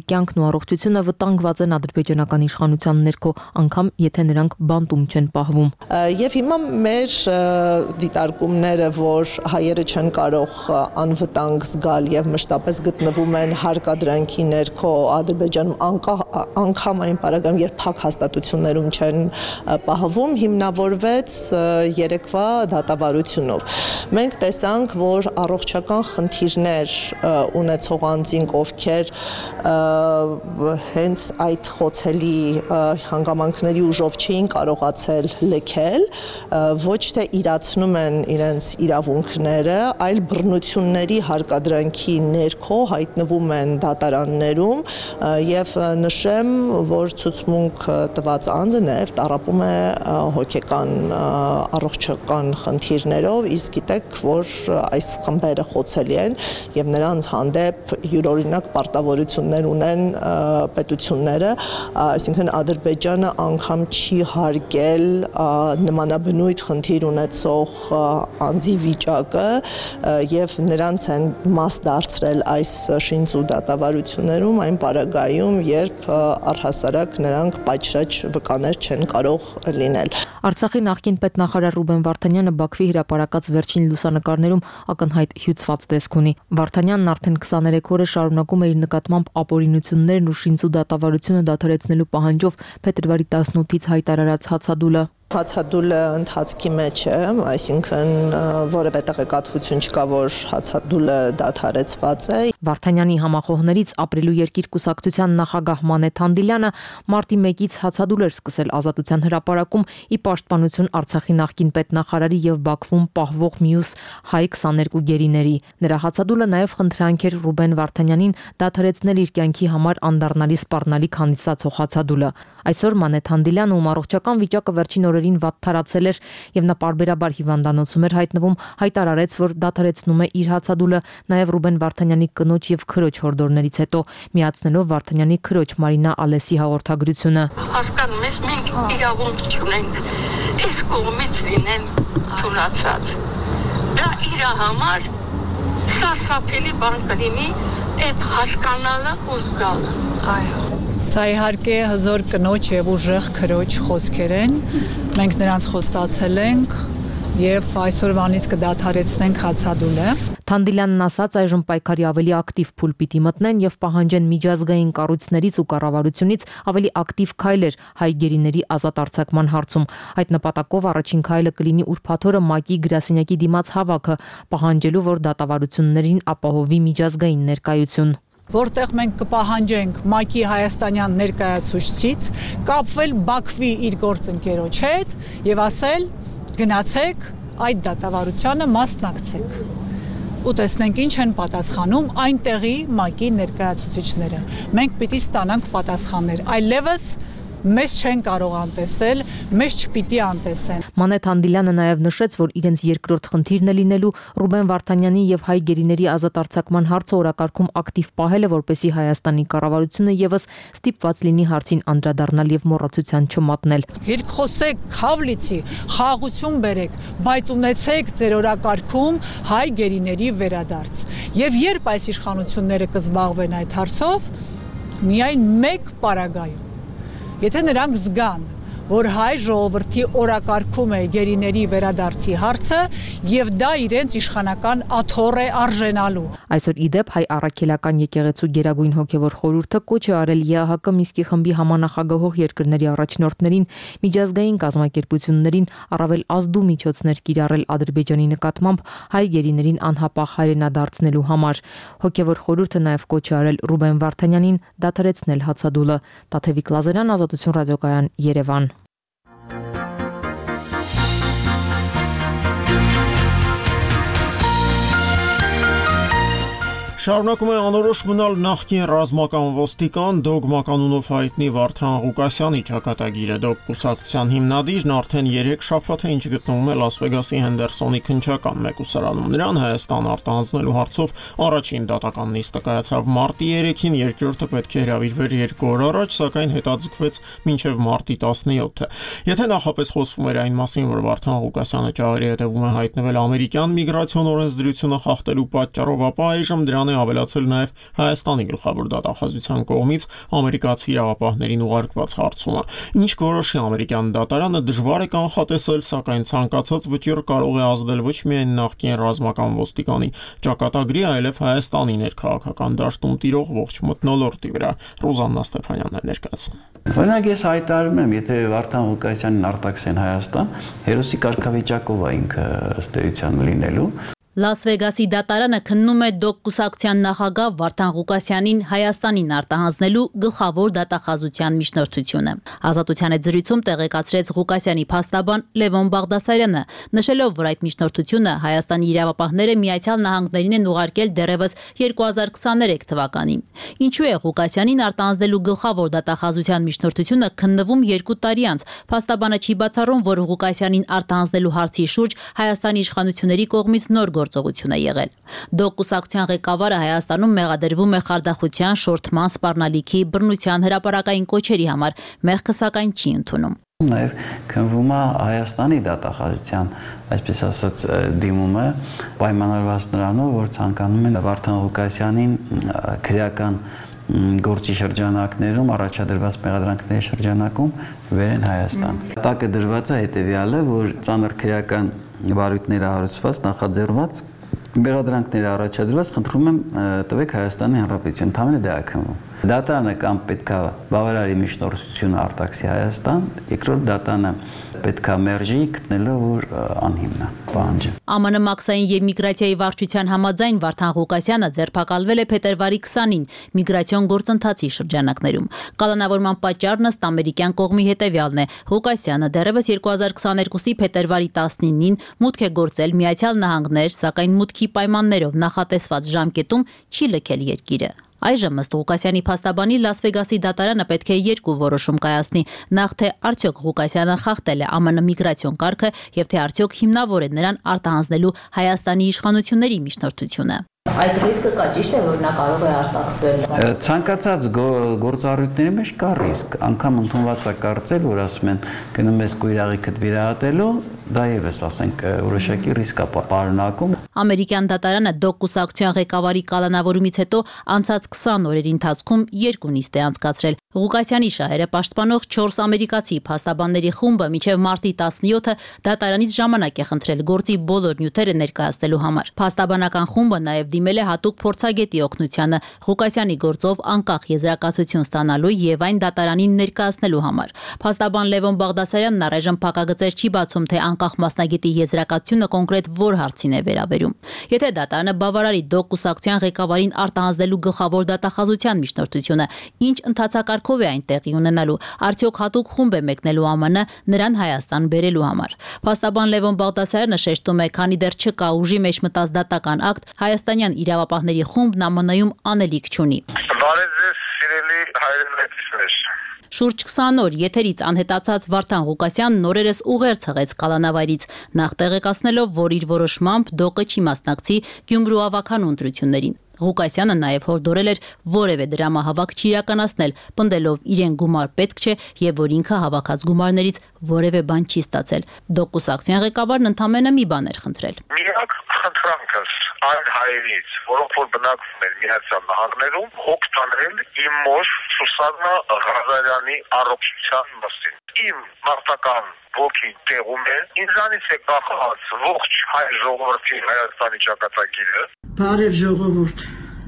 ու առողջությունը վտանգված են ադրբեջանական իշխանության ներքո, անգամ եթե նրանք բանտում չեն պահվում։ Եվ հիմա մեր դիտարկումները, որ հայերը չեն կարող անվտանգ զգալ եւ մշտապես գտնվում են հարկադրանքի ներքո Ադրբեջանում, անգամ այն պարագայում, երբ փակ հաստատություններում չեն պահվում, հիմնավորվեց երեկվա դատավարությունով։ Մենք տեսանք, որ առողջական խնդիրներ ունեցող անձինք, ովքեր հենց այդ խոցելի հանգամանքների ուժով չէին կարողացել լքել, ոչ թե իրացնում են իրենց իրավունքները, այլ բռնությունների հարկադրանքի ներքո հայտնվում են դատարաններում եւ նշեմ, որ ցուցմունք տված անձը նաեւ տառապում է հոգեկան առողջական խնդիրներով, իսկ գիտեք, որ այս խմբերը խոցելի են եւ նրանց հանդեպ յուրօրինակ պարտավորություններ ունեն պետությունները, այսինքն Ադրբեջանը անգամ չի հարգել նմանաբնույթ խնդիր ունեցող անձի վիճակը եւ նրանց են մաս դարձրել այս շինծու դատավարություններում այն պարագայում, երբ առհասարակ նրանք պատշաճ վկաներ չեն կարող լինել։ Արցախի նախկին պետնախարար Ռուբեն Վարդանյանը Բաքվի հրապարակած վերջին լուսանկարներում ակնհայտ հյուծված տեսք ունի։ Վարդանյանն արդեն քսաներեք օր է շարունակում է իր նկատմամբ ապօրինություններն ու շինծու դատավարությունը դադարեցնելու պահանջով փետրվարի տասնութից հայտարարած հացադուլը։ Հացադուլը ընթացքի մեջ է, այսինքն որևէ տեղեկատվություն չկա, որ հացադուլը դադարեցված է։ Վարդանյանի համախոհներից ապրելու երկիր կուսակցության նախագահ Մանեթ Հանդիլյանը մարտի մեկից հացադուլ էր սկսել Ազատության հրապարակում ի պաշտպանություն Արցախի նախկին պետնախարարի եւ Բաքվում պահվող մյուս հայ քսաներկու գերիների։ Նրա հացադուլը նաեւ խնդրանք էր Ռուբեն Վարդանյանին դադարեցնել իր կյանքի համար անդառնալի սպառնալիք հանդիսացող հացադուլը։ Այսօր Մանեթ Հանդիլյանը, ում առողջական վիճակը վերջին օրերին վատ թարացել էր եւ նա պարբերաբար հիվանդանոցում էր հայտնվում, հայտարարեց, որ դադարեցնում է իր հացադուլը նաեւ Ռուբեն Վարդանյանի կնոջ եւ քրոջ հորդորներից հետո, միացնելով Վարդանյանի քրոջ Մարինա Ալեսի հաղորդագրությունը։ Հասկանում ես, մենք իրավունք չունենք այս կողմից լինեն թուլացած։ Դա իր համար սարսափելի բան կլինի այդ հասկանալը ու զգալը։ Այո։ Սա իհարկե հզոր կնոջ եւ ուժեղ քրոջ խոսքեր են։ Մենք նրանց խոստացել ենք եւ այսօրվանից կդադարեցնենք հացադուլը։ Թանդիլյանն ասաց, այժմ պայքարի ավելի ակտիվ փուլ պիտի մտնեն եւ պահանջեն միջազգային կառույցներից ու կառավարությունից ավելի ակտիվ քայլեր հայ գերիների ազատ արձակման հարցում։ Այդ նպատակով առաջին քայլը կլինի ուրբաթ օրը ՄԱԿ-ի գրասենյակի դիմաց հավաքը, պահանջելու, որ դատավարություններին ապահովի միջազգային ներկայություն։ Որտեղ մենք կպահանջենք ՄԱԿ-ի հայաստանյան ներկայացուցիչից կապվել Բաքվի իր գործընկերոջ հետ եւ ասել գնացեք այդ դատավարությանը մասնակցեք ու տեսնենք ինչ են պատասխանում այնտեղի ՄԱԿ-ի ներկայացուցիչները։ Մենք պիտի ստանանք պատասխաններ, այլևս մեզ չեն կարող անտեսել, մեզ չպիտի անտեսեն։ Մանեթ Հանդիլյանը նաև նշեց, որ իրենց երկրորդ խնդիրն է լինելու Ռուբեն Վարդանյանի եւ հայ գերիների ազատ արձակման հարցը օրակարգում ակտիվ պահելը, որպեսզի Հայաստանի կառավարությունը եւս ստիպված լինի հարցին անդրադառնալ եւ մոռացության չմատնել։ Երկխոսեք, քավլիցի, խաղաղություն բերեք, բայց ունեցեք ձեր օրակարգում հայ գերիների վերադարձ։ Եվ երբ այս իշխանությունները կզբաղվեն այդ հարցով, միայն մեկ պարագայում Եթե նրանք զգան, որ հայ ժողովրդի օրակարգում է գերիների վերադարձի հարցը եւ դա իրենց իշխանական աթոռ է արժենալու։ Այսօր իդեպ հայ առաքելական եկեղեցու գերագույն հոգևոր խորհուրդը կոչ է արել ԵԱՀԿ Մինսկի խմբի համանախագահող երկրների առաջնորդներին միջազգային կազմակերպություններին առավել ազդու միջոցներ կիրառել Ադրբեջանի նկատմամբ հայ գերիներին անհապաղ հայրենադարձնելու համար։ Հոգևոր խորհուրդը նաև կոչ է արել Ռուբեն Վարդանյանին դադարեցնել հացադուլը։ Տաթևիկ Լազարյան, Ազատություն ռադիոկայան, Երևան։ Շարունակում է անորոշ մնալ նախկին ռազմական ոստիկան Դոգմա կանունով հայտնի Վարդան Ղուկասյանի ճակատագիրը։ Դոգ կուսակցության հիմնադիրն արդեն երեք շաբաթ է ինչ գտնվում է Լաս Վեգասի Հենդերսոնի քննչական մեկուսարանում։ Նրան Հայաստան արտահանձնելու հարցով առաջին դատական նիստը կայացավ մարտի երեքին, երկրորդը պետք է հրավիրվեր երկու օր առաջ, սակայն հետաձգվեց մինչև մարտի տասնյոթը։ Եթե նախապես խոսվում էր այն մասին, որ Վարդան Ղուկասյանը ճաղերի հետևում է հայտնվել ամերիկյան միգրացիոն օրենսդրությունը խախտելու պատճառով, ապա այժմ դրան է ավելացել նաև Հայաստանի գլխավոր դատախազության կողմից ամերիկացի իրավապահներին ուղարկված հարցումը։ Ինչ կորոշի ամերիկյան դատարանը դժվար է կանխատեսել, սակայն ցանկացած վճիռ կարող է ազդել ոչ միայն նախկին ռազմական ոստիկանի ճակատագրի, այլև Հայաստանի ներքաղաքական դաշտում տիրող ողջ մթնոլորտի վրա։ Ռոզաննա Ստեփանյանն է ներկայացնում։ Օրինակ ես հայտարարում եմ, եթե Վարդան Ղուկասյանին արտաքսեն Հայաստան, հերոսի կարգավիճակով է ինքը ըստ էության լինելու։ Լաս Վեգասի դատարանը քննում է Դոկ կուսակցության նախագահ Վարդան Ղուկասյանին Հայաստանին արտահանձնելու գլխավոր դատախազության միջնորդությունը։ Ազատության հետ զրույցում տեղեկացրեց Ղուկասյանի փաստաբան Լևոն Բաղդասարյանը, նշելով, որ այդ միջնորդությունը Հայաստանի իրավապահները Միացյալ Նահանգներին են ուղարկել դեռևս երկու հազար քսաներեք թվականին։ Ինչու է Ղուկասյանին արտահանձնելու գլխավոր դատախազության միջնորդությունը քննվում երկու տարի անց։ Փաստաբանը չի բացառում, որ Ղուկասյանին արտահանձնելու հարցի շուրջ Հայաստանի իշխանությունների կողմից նոր գործողություն է եղել։ Դոկ կուսակցության ղեկավարը Հայաստանում մեղադրվում է խարդախության, շորթման, սպառնալիքի, բռնության, հրապարակային կոչերի համար, մեղքը սակայն չի ընդունում։ Նաև քննվում է Հայաստանի դատախազության, այսպես ասած, դիմումը պայմանավորված նրանով, որ ցանկանում են Վարդան Ղուկասյանին քրեական գործի շրջանակներում առաջադրված մեղադրանքների շրջանակում վերեն Հայաստան։ Տակը դրված է հետևյալը, որ ծանր քրեական վարույթները հարուցված, նախաձեռնված մեղադրանքները առաջադրված, խնդրում եմ տվեք Հայաստանի Հանրապետություն, ընդհանրապես դա է քննվում։ Դատարանը կամ պետքա բավարարի միջնորդությունը արտաքսի Հայաստան, երկրորդ դատարանը պետքա մերժի, գտնելով որ անհիմն է պահանջը։ ԱՄՆ մաքսային եւ միգրացիայի վարչության համաձայն Վարդան Ղուկասյանը ձերբակալվել է փետրվարի քսանին միգրացիոն գործընթացի շրջանակներում։ Կալանավորման պատճառն ըստ ամերիկյան կողմի հետևյալն է։ Ղուկասյանը դեռևս երկու հազար քսաներկուսի փետրվարի տասնինին մուտք է գործել Միացյալ Նահանգներ, սակայն մուտքի պայմաններով նախատեսված ժամկետում չի լքել երկիրը։ Այժմ ըստ Ղուկասյանի փաստաբանի Լաս Վեգասի դատարանը պետք է երկու որոշում կայացնի. նախ թե արդյոք Ղուկասյանը խախտել է ԱՄՆ միգրացիոն կարգը եւ թե արդյոք հիմնավոր է նրան արտահանձնելու Հայաստանի իշխանությունների միջնորդությունը։ Այդ ռիսկը կա, ճիշտ է, որ նա կարող է արտաքսվել։ Ցանկացած գործառույթների մեջ կա ռիսկ, անգամ ընդունված է կարծել, որ ասում են գնում ես գույրաղիքդ վիրահատելու, դա եւս ասենք որոշակի ռիսկ է պարունակում։ Ամերիկյան դատարանը Դոկ կուսակցության ղեկավարի կալանավորումից հետո անցած քսան օրերի ընթացքում երկու նիստ է անցկացրել։ Ղուկասյանի շահերը պաշտպանող չորս ամերիկացի փաստաբանների խումբը մինչև մարտի տասնյոթը դատարանից ժամանակ է խնդրել գործի բոլոր նյութերը ներկայացնելու համար։ Փաստաբանական խումբը նաև դիմել է հատուկ փորձագետի օգնությանը Ղուկասյանի գործով անկախ եզրակացություն ստանալու եւ այն դատարանին ներկայացնելու համար։ Փաստաբան Լևոն Բաղդասարյանն առայժմ փակագծեր չի բացում, թե անկախ մասնագետի եզրակացությունը կոնկրետ որ հարցին է վերաբերում։ Եթե դատարանը բավարարի Դոկ կուսակցության ղեկավարին արտահանձնելու գլխավոր դատախազության միջնորդությունը, ինչ ընթացակարգով է այն տեղի ունենալու, արդյոք հատուկ խումբ է մեկնելու ԱՄՆ նրան Հայաստան բերելու համար։ Փաստաբան Լևոն Բաղդասարյանը շեշտում է, քանի դեռ չկա ուժի մեջ մտած դատական ակտ, հայաստանյան իրավապահների խումբն ԱՄՆ-ում անելիք չունի։ Բարև ձեզ, սիրելի հայրենակիցներ։ Շուրջ քսան օր եթերից անհետացած Վարդան Ղուկասյանն օրերս ուղերձ հղեց կալանավայրից, նախ տեղեկացնելով, որ իր որոշմամբ Դոկը չի մասնակցի Գյումրու ավականու ընտրություններին։ Ղուկասյանը նաև հորդորել էր որևէ դրամահավաք չիրականացնել, պնդելով իրեն գումար պետք չէ եւ որ ինքը հավաքած գումարներից որևէ բան չի ստացել։ Դոկ կուսակցության ղեկավարն ընդամենը մի բան էր խնդրել։ Միակ խնդրանքս այն հայերից, որոնք որ բնակվում են Միացյալ Նահանգներում, օգտանել իմ մոր Սուսաննա Ղազարյանի առողջության մասին։ Իմ մարտական ոգին տեղում է, ինձանից է կախված ողջ հայ ժողովրդի Հայաստանի ճակատագիրը։ Բարև ժողովուրդ,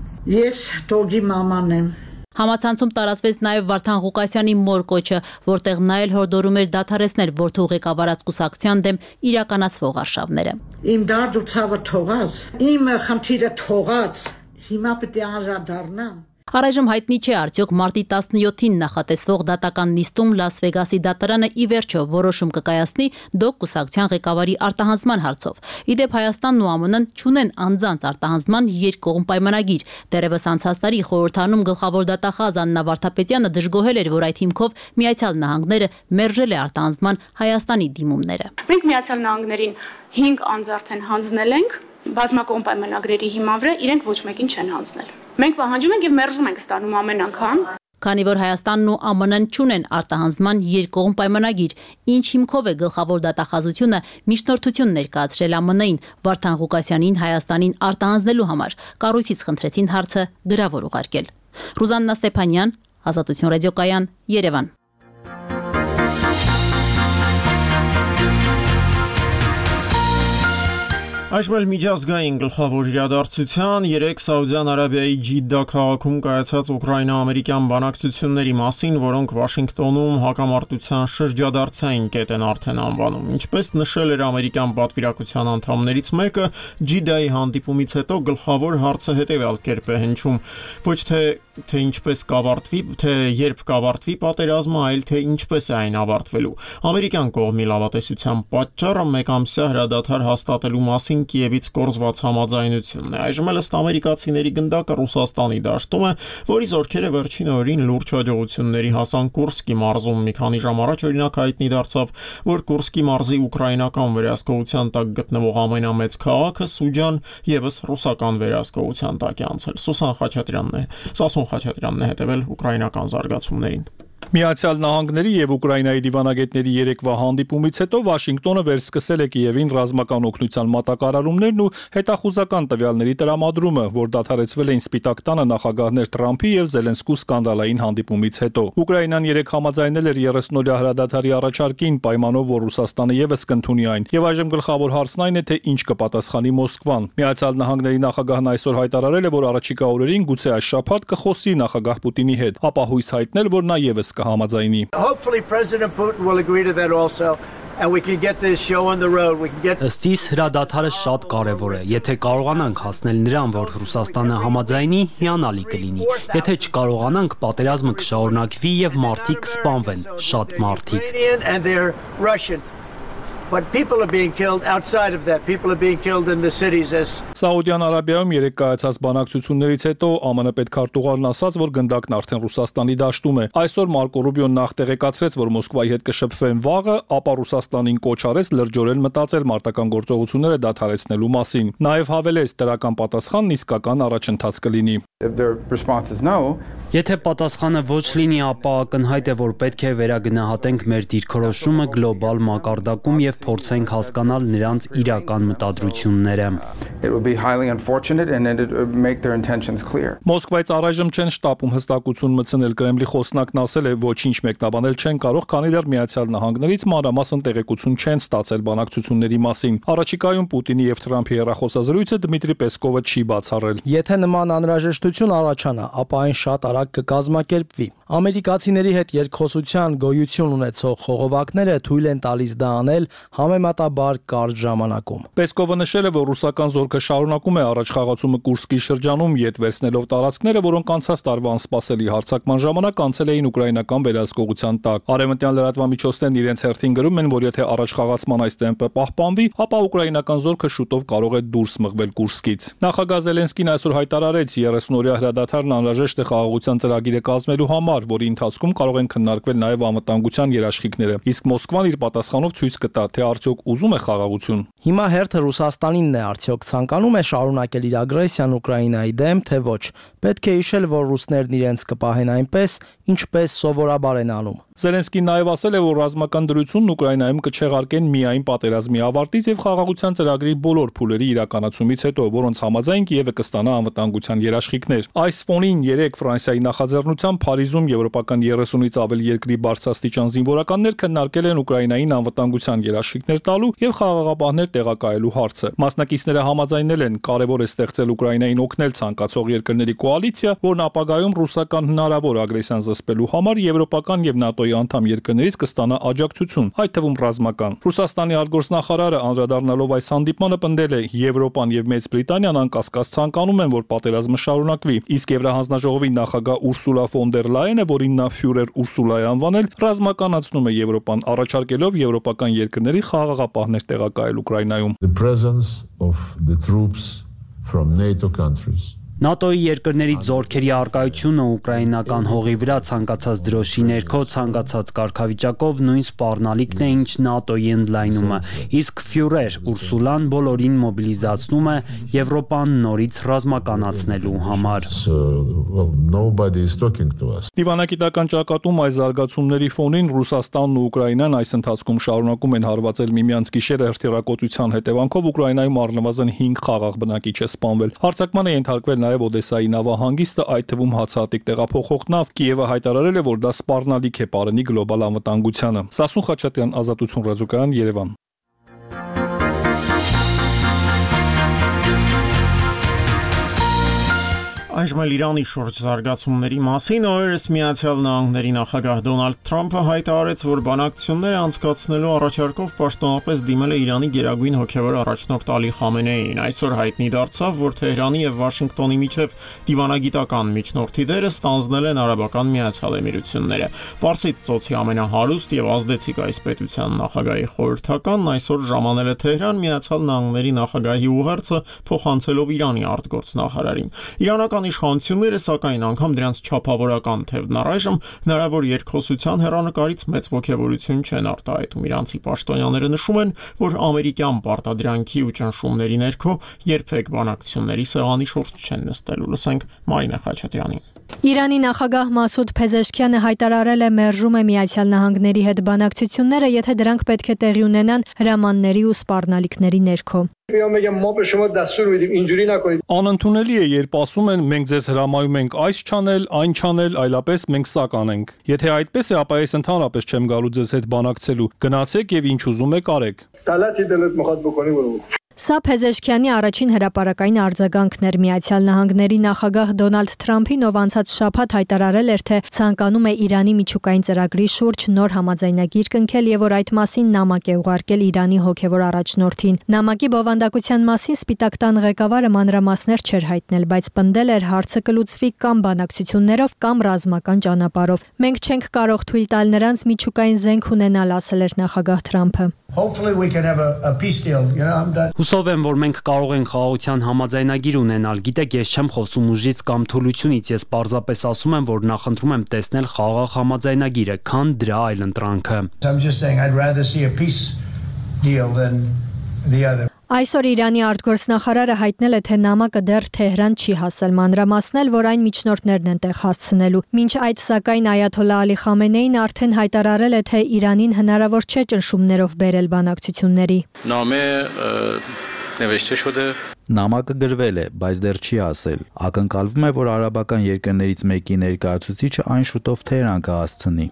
ես Տոգի մաման եմ։ Համացանցում տարածվեց նաև Վարդան Ղուկասյանի մոր կոչը, որտեղ նա էլ հորդորում էր դադարեցնել որդու ղեկավարած կուսակցության դեմ իրականացվող արշավները։ Իմ դարդ ու ցավը թողած, իմ խնդիրը թողած, հիմա պետք է անդրադառնամ։ Առայժմ հայտնի չէ արդյոք մարտի տասնյոթին նախատեսվող դատական նիստում Լաս Վեգասի դատարանը ի վերջո որոշում կկայացնի Դոկ կուսակցության ղեկավարի արտահանձնման հարցով։ Իդեպ Հայաստանն ու ԱՄՆ-ն չունեն անձանց արտահանձնման երկկողմ պայմանագիր։ Դեռևս անցած տարի խորհրդանում գլխավոր դատախազ Աննա Վարդապետյանը դժգոհել էր, որ այդ հիմքով Միացյալ Նահանգները մերժել է արտահանձնման Հայաստանի դիմումները։ Մենք Միացյալ Նահանգներին հինգ անձ արդեն հանձնել ենք բազմակողմ պայմանագրերի հիման վրա, իրենք ոչ մեկին չեն հանձնել։ Մենք պահանջում ենք եւ մերժում ենք ստանում ամեն անգամ։ Քանի որ Հայաստանն ու ԱՄՆ -ն չունեն արտահանձնման երկկողմ պայմանագիր, ինչ հիմքով է գլխավոր դատախազությունը միջնորդություն ներկայացրել ԱՄՆ -ին Վարդան Ղուկասյանին Հայաստանին արտահանձնելու համար, կառույցից խնդրեցին հարցը գրավոր ուղարկել։ Ռուզաննա Ստեփանյան, Ազատություն ռադիոկայան, Երևան։ Այժմ միջազգային գլխավոր իրադարձության երեք Սաուդյան Արաբիայի Ջիդդա քաղաքում կայացած ուկրաինա-ամերիկյան բանակցությունների մասին, որոնք Վաշինգտոնում հակամարտության շրջադարձային կետ են արդեն անվանում։ Ինչպես նշել էր ամերիկյան պատվիրակության անդամներից մեկը, Ջիդդայի հանդիպումից հետո գլխավոր հարցը հետևյալ կերպ է հնչում. ոչ թե թե ինչպես կավարտվի, թե երբ կավարտվի պատերազմը, այլ թե ինչպես է այն ավարտվելու։ Ամերիկյան կողմի լավատեսության պատճառը մեկամսյա հրադադար հաստատելու մասին Կիևից կորզված համաձայնությունն է։ Այժմ էլ ըստ ամերիկացիների գնդակը Ռուսաստանի դաշտում է, որի զորքերը վերջին օրերին լուրջ հաջողությունների հասան Կուրսկի մարզում։ Մի քանի ժամ առաջ օրինակ հայտնի դարձավ, որ Կուրսկի մարզի ուկրաինական վերահսկողության տակ գտնվող ամենամեծ քաղաքը Սուջան ևս ռուսական վերահսկողության տակ է անցել։ Սուսան Խաչատրյանն է, Սասուն Խաչատրյանն է հետևել ուկրաինական զարգացումներին։ Միացյալ Նահանգների եւ Ուկրաինայի դիվանագետների երեկվա հանդիպումից հետո Վաշինգտոնը վերսկսել է Կիևին ռազմական օգնության մատակարարումներն ու հետախուզական տվյալների տրամադրումը, որ դադարեցվել էին Սպիտակ տանը նախագահներ Թրամփի եւ Զելենսկու սկանդալային հանդիպումից հետո։ Ուկրաինան երեք համաձայնել էր երեսնօրյա հրադադարի առաջարկին պայմանով, որ Ռուսաստանը եւս կընդունի այն։ Եվ այժմ գլխավոր հարցն այն է, թե ինչ կպատասխանի Մոսկվան։ Միացյալ Նահանգների նախագահն այսօր հայտարարել է, որ առաջիկա օրերին գուցե այս շաբաթ կխոսի նախագահ Պուտինի հետ, ապա հույս հայտնել, որ նա եւս կհամաձայնի։ Hopefully President Putin will agree to that also. And we can get this show on the road. We can get Ըստ իս հրադադարը շատ կարևոր է։ Եթե կարողանանք հասնել նրան, որ Ռուսաստանը համաձայնի, հիանալի կլինի։ Եթե չկարողանանք, պատերազմը կշարունակվի եւ մարդիկ կսպանվեն, շատ մարդիկ։ But people are being killed outside of that. People are being killed in the cities as Սաուդյան Արաբիայում երեք կայացած բանակցություններից հետո ԱՄՆ պետքարտուղարն ասաց, որ գնդակն արդեն Ռուսաստանի դաշտում է։ Այսօր Մարկո Ռուբիոն նախ տեղեկացրեց, որ Մոսկվայի հետ կշփվեն վաղը, ապա Ռուսաստանին կոչ արեց լրջորեն մտածել մարտական գործողությունները դադարեցնելու մասին։ Նաև հավելեց, դրական պատասխանն իսկական առաջընթաց կլինի։ Եթե պատասխանը ոչ լինի, ապա ակնհայտ է, որ պետք է վերագնահատենք մեր դիրքորոշումը գլոբալ մակարդակում եւ փորձենք հասկանալ նրանց իրական մտադրությունները։ Մոսկվայից առայժմ չեն շտապում հստակություն մտցնել, Կրեմլի խոսնակն ասել է, ոչինչ մեկնաբանել չեն կարող, քանի դեռ Միացյալ Նահանգներից մանրամասն տեղեկություն չեն ստացել բանակցությունների մասին։ Առաջիկայում Պուտինի եւ Թրամփի հեռախոսազրույցը Դմիտրի Պեսկովը չի բացառել։ Եթե նման անհրաժեշտություն առաջանա, ապա այն շատ արագ կկազմակերպվի։ Ամերիկացիների հետ երկխոսության գոյություն ունեցող խողովակները թույլ են տալիս դա անել համեմատաբար կարճ ժամանակում։ Պեսկովը նշել է, որ ռուսական զորքը շարունակում է առաջխաղացումը Կուրսկի շրջանում, յետ վերցնելով տարածքները, որոնք անցած տարվա անսպասելի հարձակման ժամանակ անցել էին ուկրաինական վերահսկողության տակ։ Արևմտյան լրատվամիջոցներն իրենց հերթին գրում են, որ եթե առաջխաղացման այս տեմպը պահպանվի, ապա ուկրաինական զորքը շուտով կարող է դուրս մղվել Կուրսկից։ Նախագահ Զելենսկին այսօր հայտարարեց, երեսնօրյա հրադադարն անհրաժեշտ է խաղաղության ծրագիրը կազմելու համար, որի ընթացքում կարող են քննարկվել նաև անվտանգության երաշխիքները։ Իսկ Մոսկվան իր պատասխանով ցույց կտա, թե արդյոք ուզում է խաղաղություն։ Հիմա հերթը Ռուսաստանինն է, արդյոք ցանկանում է շարունակել իր ագրեսիան Ուկրաինայի դեմ, թե ոչ։ Պետք է հիշել, որ ռուսներն իրենց կպահեն այնպես, ինչպես սովորաբար են անում։ Զելենսկին նաև ասել է, որ ռազմական դրությունն Ուկրաինայում կչեղարկեն միայն պատերազմի ավարտից եւ խաղաղության ծրագրի բոլոր փուլերի իրականացումից հետո, որոնց համաձայն Կիևը կստանա անվտանգության երաշխիքներ։ Այս ֆոնին երեք Ֆրանսիայի նախաձեռնությամբ Փարիզում եվրոպական երեսունից ավելի երկրի բարձրաստիճան զինվորականներ քննարկել են Ուկրաինային անվտանգության երաշխիքներ տալու եւ խաղաղապահներ տեղակայելու հարցը։ Մասնակիցները համաձայնել են, կարևոր է ստեղծել Ուկրաինային օգնել ցանկացող երկրների կոալիցիա, որն ապագայում ռուսական հնարավոր ագրեսիան զսպելու համար եվրոպական եւ ՆԱՏՕ անդամ երկրներից կստանա աջակցություն, այդ թվում ռազմական։ Ռուսաստանի արտգործնախարարը անդրադառնալով այս հանդիպմանը պնդել է, Եվրոպան եւ Մեծ Բրիտանիան անկասկած ցանկանում են, որ պատերազմը շարունակվի, իսկ Եվրահանձնաժողովի նախագահ Ուրսուլա ֆոն դեր Լայենը, որին նա Ֆյուրեր Ուրսուլա է անվանել, ռազմականացնում է Եվրոպան, առաջարկելով եվրոպական երկրների խաղաղապահներ տեղակայել Ուկրաինայում։ The presence of the troops from NATO countries ՆԱՏՕ-ի երկրների զորքերի արկայությունը ուկրաինական հողի վրա ցանկացած դրոշի ներքո ցանկացած կարգավիճակով նույն սպառնալիքն է, ինչ ՆԱՏՕ-ի ընդլայնումը, իսկ ֆյուրեր Ուրսուլան բոլորին մոբիլիզացնում է Եվրոպան նորից ռազմականացնելու համար։ Դիվանագիտական ճակատում այս զարգացումների ֆոնին Ռուսաստանն ու Ուկրաինան այս ընթացքում շարունակում են հարվածել միմյանց գիշերը հրթիռակոծության հետևանքով Ուկրաինայում առնվազն հինգ խաղաղ բնակիչ է սպանվել։ Հարձակման է ենթարկվել նաև Օդեսայի նավահանգիստը, այդ թվում հացահատիկ տեղափոխող նավ։ Կիևը հայտարարել է, որ դա սպառնալիք է Պարենի գլոբալ անվտանգությանը։ Սասուն Խաչատրյան, Ազատություն ռադիոկայան, Երևան։ Այժմ էլ Իրանի շուրջ զարգացումների մասին օրերս Միացյալ Նահանգների նախագահ Դոնալդ Թրամփը հայտարարեց, որ բանակցությունները անցկացնելու առաջարկով պաշտոնապես դիմել է Իրանի գերագույն հոգևոր առաջնորդ Ալի Խամենեիին։ Այսօր հայտնի դարձավ, որ Թեհրանի եւ Վաշինգտոնի միջև դիվանագիտական միջնորդի դերը ստանձնել են Արաբական Միացյալ Էմիրությունները։ Պարսից ծոցի ամենահարուստ եւ ազդեցիկ այս պետության նախագահի խորհրդականն այսօր ժամանել է Թեհրան Միացյալ Նահանգների նախագահի ուղերձը փոխանցելով Իրանի արտգործնախարարին։ Իրանական իշխանությունները սակայն անգամ դրանց չափավորական թևն առայժմ հնարավոր երկխոսության հեռանկարից մեծ ոգևորություն չեն արտահայտում։ Իրանցի պաշտոնյաները նշում են, որ ամերիկյան պարտադրանքի ու ճնշումների ներքո երբեք բանակցությունների սեղանի շուրջ չեն նստելու։ Լսենք Մարինա Խաչատրյանին։ Իրանի նախագահ Մասուդ Փեզեշքյանը հայտարարել է մերժում է Միացյալ Նահանգների հետ բանակցությունները, եթե դրանք պետք է տեղի ունենան հրամանների ու սպառնալիքների ներքո։ Անընդունելի է, երբ ասում են մենք ձեզ հրամայում ենք այս չանել, այն չանել, այլապես մենք սա կանենք։ Եթե այդպես է, ապա ես ընդհանրապես չեմ գալու ձեզ հետ բանակցելու։ Գնացեք եւ ինչ ուզում եք արեք։ Սա Փեզեշքյանի առաջին հրապարակային արձագանքն էր Միացյալ Նահանգների նախագահ Դոնալդ Թրամփին, ով անցած շաբաթ հայտարարել էր, թե ցանկանում է Իրանի միջուկային ծրագրի շուրջ նոր համաձայնագիր կնքել եւ որ այդ մասին նամակ է ուղարկել Իրանի հոգեվոր առաջնորդին։ Նամակի բովանդակության մասին Սպիտակ տան ղեկավարը մանրամասներ չէր հայտնել, բայց պնդել էր հարցը կլուծվի կամ բանակցություններով կամ ռազմական ճանապարհով։ Մենք չենք կարող թույլ տալ նրանց միջուկային զենք ունենալ, ասել էր նախագահ Թրամփը։ Hopefully we can have a, a peace deal. You know, I'm done. Հուսով եմ, որ մենք կարող ենք խաղաղության համաձայնագիր ունենալ։ Գիտեք, ես չեմ խոսում ուժից կամ թուլությունից, ես պարզապես ասում եմ, որ նախընտրում եմ տեսնել խաղաղ համաձայնագիրը, քան դրա այլընտրանքը։ I'm just saying I'd rather see a peace deal than the other. Այսօր Իրանի արտգործնախարարը հայտնել է, թե նամակը դեռ Թեհրան չի հասել, մանրամասնել, որ այն միջնորդներն են տեղ հասցնելու։ Մինչ այդ, սակայն, Այաթոլլա Ալի Խամենեին արդեն հայտարարել է, թե Իրանին հնարավոր չէ ճնշումներով բերել բանակցությունների։ Նամակը գրվել է, բայց դեռ չի ասել։ Ակնկալվում է, որ արաբական երկրներից մեկի ներկայացուցիչը այն շուտով Թեհրան կհասցնի։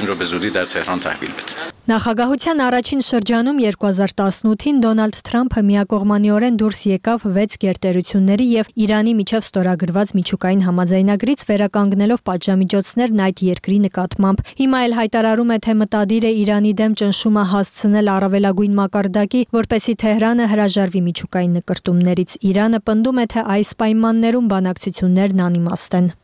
Նախագահության առաջին շրջանում երկու հազար տասնութին Դոնալդ Թրամփը միակողմանիորեն դուրս եկավ վեց գերտերությունների եւ Իրանի միջև ստորագրված միջուկային համաձայնագրից, վերականգնելով պատժամիջոցներն այդ երկրի նկատմամբ։ Հիմա էլ հայտարարում է, թե մտադիր է Իրանի դեմ ճնշումը հասցնել առավելագույն մակարդակի, որպեսզի Թեհրանը հրաժարվի միջուկային նկրտումներից։ Իրանը պնդում է, թե այս պայմաններում բանակցություններն անիմաստ են։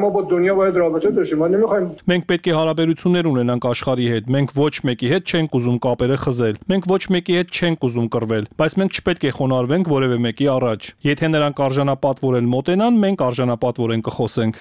Մենք պետք է հարաբերություններ ունենանք աշխարհի հետ։ Մենք ոչ մեկի հետ չենք ուզում կապերը խզել։ Մենք ոչ մեկի հետ չենք ուզում կռվել, բայց մենք չպետք է խոնարհվենք որևէ մեկի առաջ։ Եթե նրանք արժանապատվորեն մոտենան, մենք արժանապատվորեն կխոսենք։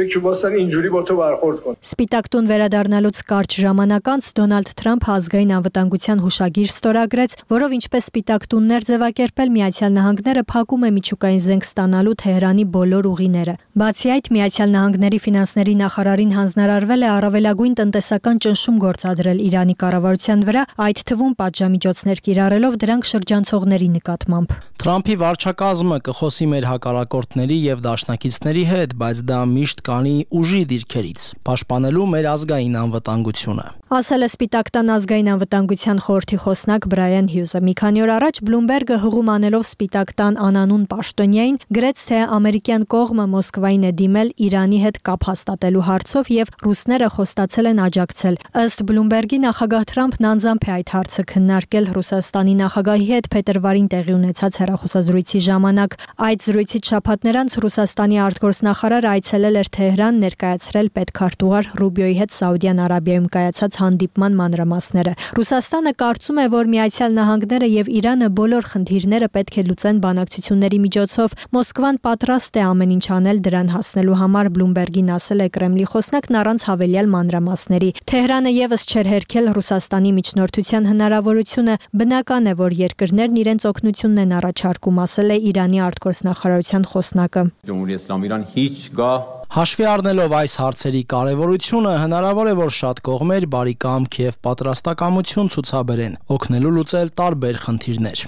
Սպիտակ տուն վերադառնալուց կարճ ժամանակ անց Դոնալդ Թրամփը ազգային անվտանգության հուշագիր ստորագրեց, որով ինչպես Սպիտակ տունն էր ձևակերպել, Միացյալ Նահանգները փակում է միջուկային զենք ստանալու Թեհրանի բոլոր ուղիները։ Բացի այդ, Միացյալ Նահանգների ֆինանսների նախարարին հանձնարարվել է առավելագույն տնտեսական ճնշում գործադրել Իրանի կառավարության վրա, այդ թվում պատժամիջոցներ կիրառելով դրանք շրջանցողների նկատմամբ։ Թրամփի վարչակազմը կխոսի մեր հակառակորդների եւ դաշնակիցների հետ, բայց դա միշտ կանի ուժի դիրքերից, պաշտպանելու մեր ազգային անվտանգությունը, ասել է Սպիտակ տան ազգային անվտանգության խորհրդի խոսնակ Բրայան Հյուզը։ Մի քանի օր առաջ Բլումբերգը հղում անելով Սպիտակ տան անանուն պաշտոնյային գրեց, թե ամերիկյան կողմը Մոսկվային է դիմել Իրանի հետ կապ հաստատելու հարցով եւ ռուսները խոստացել են աջակցել։ Ըստ Բլումբերգի նախագահ Թրամփն անձամբ է այդ հարցը քննարկել Ռուսաստանի նախագահի հետ փետրվարին տեղի ունեցած հեռախոսազրույցի ժամանակ։ Այդ զրույցից շաբաթներ անց Ռուսաստանի արտգործնախարարը այցելել էր Թեհրան, ներկայացրել պետքարտուղար Ռուբիոյի հետ Սաուդյան Արաբիայում կայացած հանդիպման մանրամասները։ Ռուսաստանը կարծում է, որ Միացյալ Նահանգները եւ Իրանը բոլոր խնդիրները պետք է լուծեն բանակցությունների միջոցով։ Մոսկվան պատրաստ է ամեն ինչ անել դրան հասնելու համար, Բլումբերգին ասել է Կրեմլի խոսնակն առանց հավելյալ մանրամասների։ Թեհրանը եւս չէր հերքել Ռուսաստանի միջնորդության հնարավորությունը, բնական է, որ երկրներն իրենց օգնությունն են առաջարկում, ասել է Իրանի արտգործնախարարության խոսնակը։ Հաշվի առնելով այս հարցերի կարևորությունը, հնարավոր է, որ շատ կողմեր բարի կամք եւ պատրաստակամություն ցուցաբերեն, օգնելու լուծել տարբեր խնդիրներ։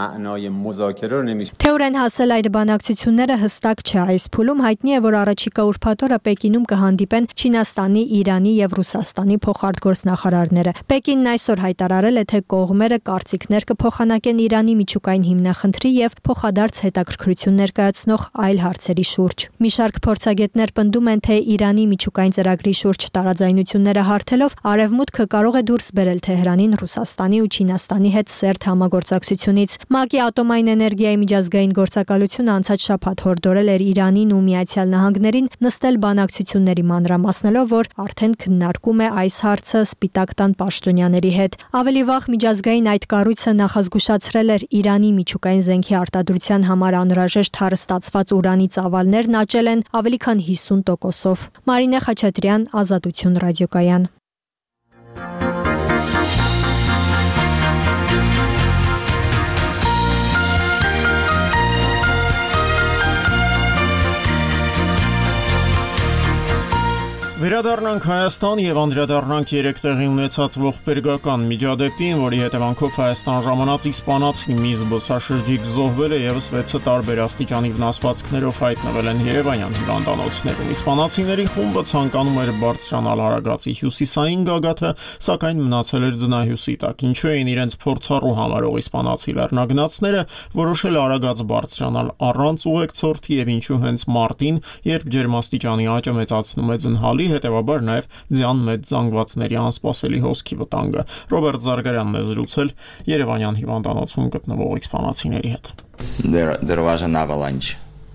Թեորեն հասել այդ բանակցությունները հստակ չէ։ Այս փուլում հայտնի է, որ առաջիկա ուրբաթ օրը Պեկինում կհանդիպեն Չինաստանի, Իրանի եւ Ռուսաստանի փոխարտգործնախարարները։ Պեկինն այսօր հայտարարել է, թե կողմերը կարծիքներ կփոխանակեն Իրանի միջուկային հիմնախնդրի եւ փոխադարձ հետաքրքրություն ներկայացնող այլ հարցերի շուրջ։ Մի շարք փորձագետներ պնդում են, թե Իրանի միջուկային ծրագրի շուրջ տարաձայնությունները հարթելով Արևմուտքը կարող է դուրս բերել Թեհրանին Ռուսաստանի ու Չինաստանի հետ սերտ համագործակցությունից։ ՄԱԿ-ի ատոմային էներգիայի միջազգային գործակալությունը անցած շաբաթ հորդորել էր Իրանին ու Միացյալ Նահանգներին նստել բանակցությունների մանրամասնելով, որ արդեն քննարկում է այս հարցը Սպիտակ տան պաշտոնյաների հետ։ Ավելի վաղ միջազգային այդ կառույցը նախազգուշացրել էր Իրանի միջուկային զենքի արտադրության համար անհրաժեշտ հարստացված ուրանի ծավալներն աճել են ավելի քան հիսուն տոկոսով։ Մարինե Խաչատրյան, Ազատություն ռադիոկայան։ Վերադառնանք Հայաստան եւ անդրադառնանք երեք տեղի ունեցած ողբերգական միջադեպին, որի հետևանքով Հայաստան ժամանած իսպանացի մի զբոսաշրջիկ զոհվել է եւս վեցը տարբեր աստիճանի վնասվածքներով հայտնվել են երևանյան հիվանդանոցներում։ Իսպանացիների խումբը ցանկանում էր բարձրանալ Արագածի հյուսիսային գագաթը, սակայն մնացել էր ձնահյուսի տակ։ Ինչու էին իրենց փորձառու համարող իսպանացի լեռնագնացները որոշել Արագած բարձրանալ առանց ուղեկցորդի եւ ինչու հենց մարտին, երբ ջերմաստիճանի աճը մեծացնում է ձնհալի, հետևաբար նաև ձյան մեծ զանգվածների անսպասելի հոսքի վտանգը։ Ռոբերտ Զարգարյանն է զրուցել Երևանյան հիվանդանոցում գտնվող իսպանացիների հետ։ There, there was an avalanche.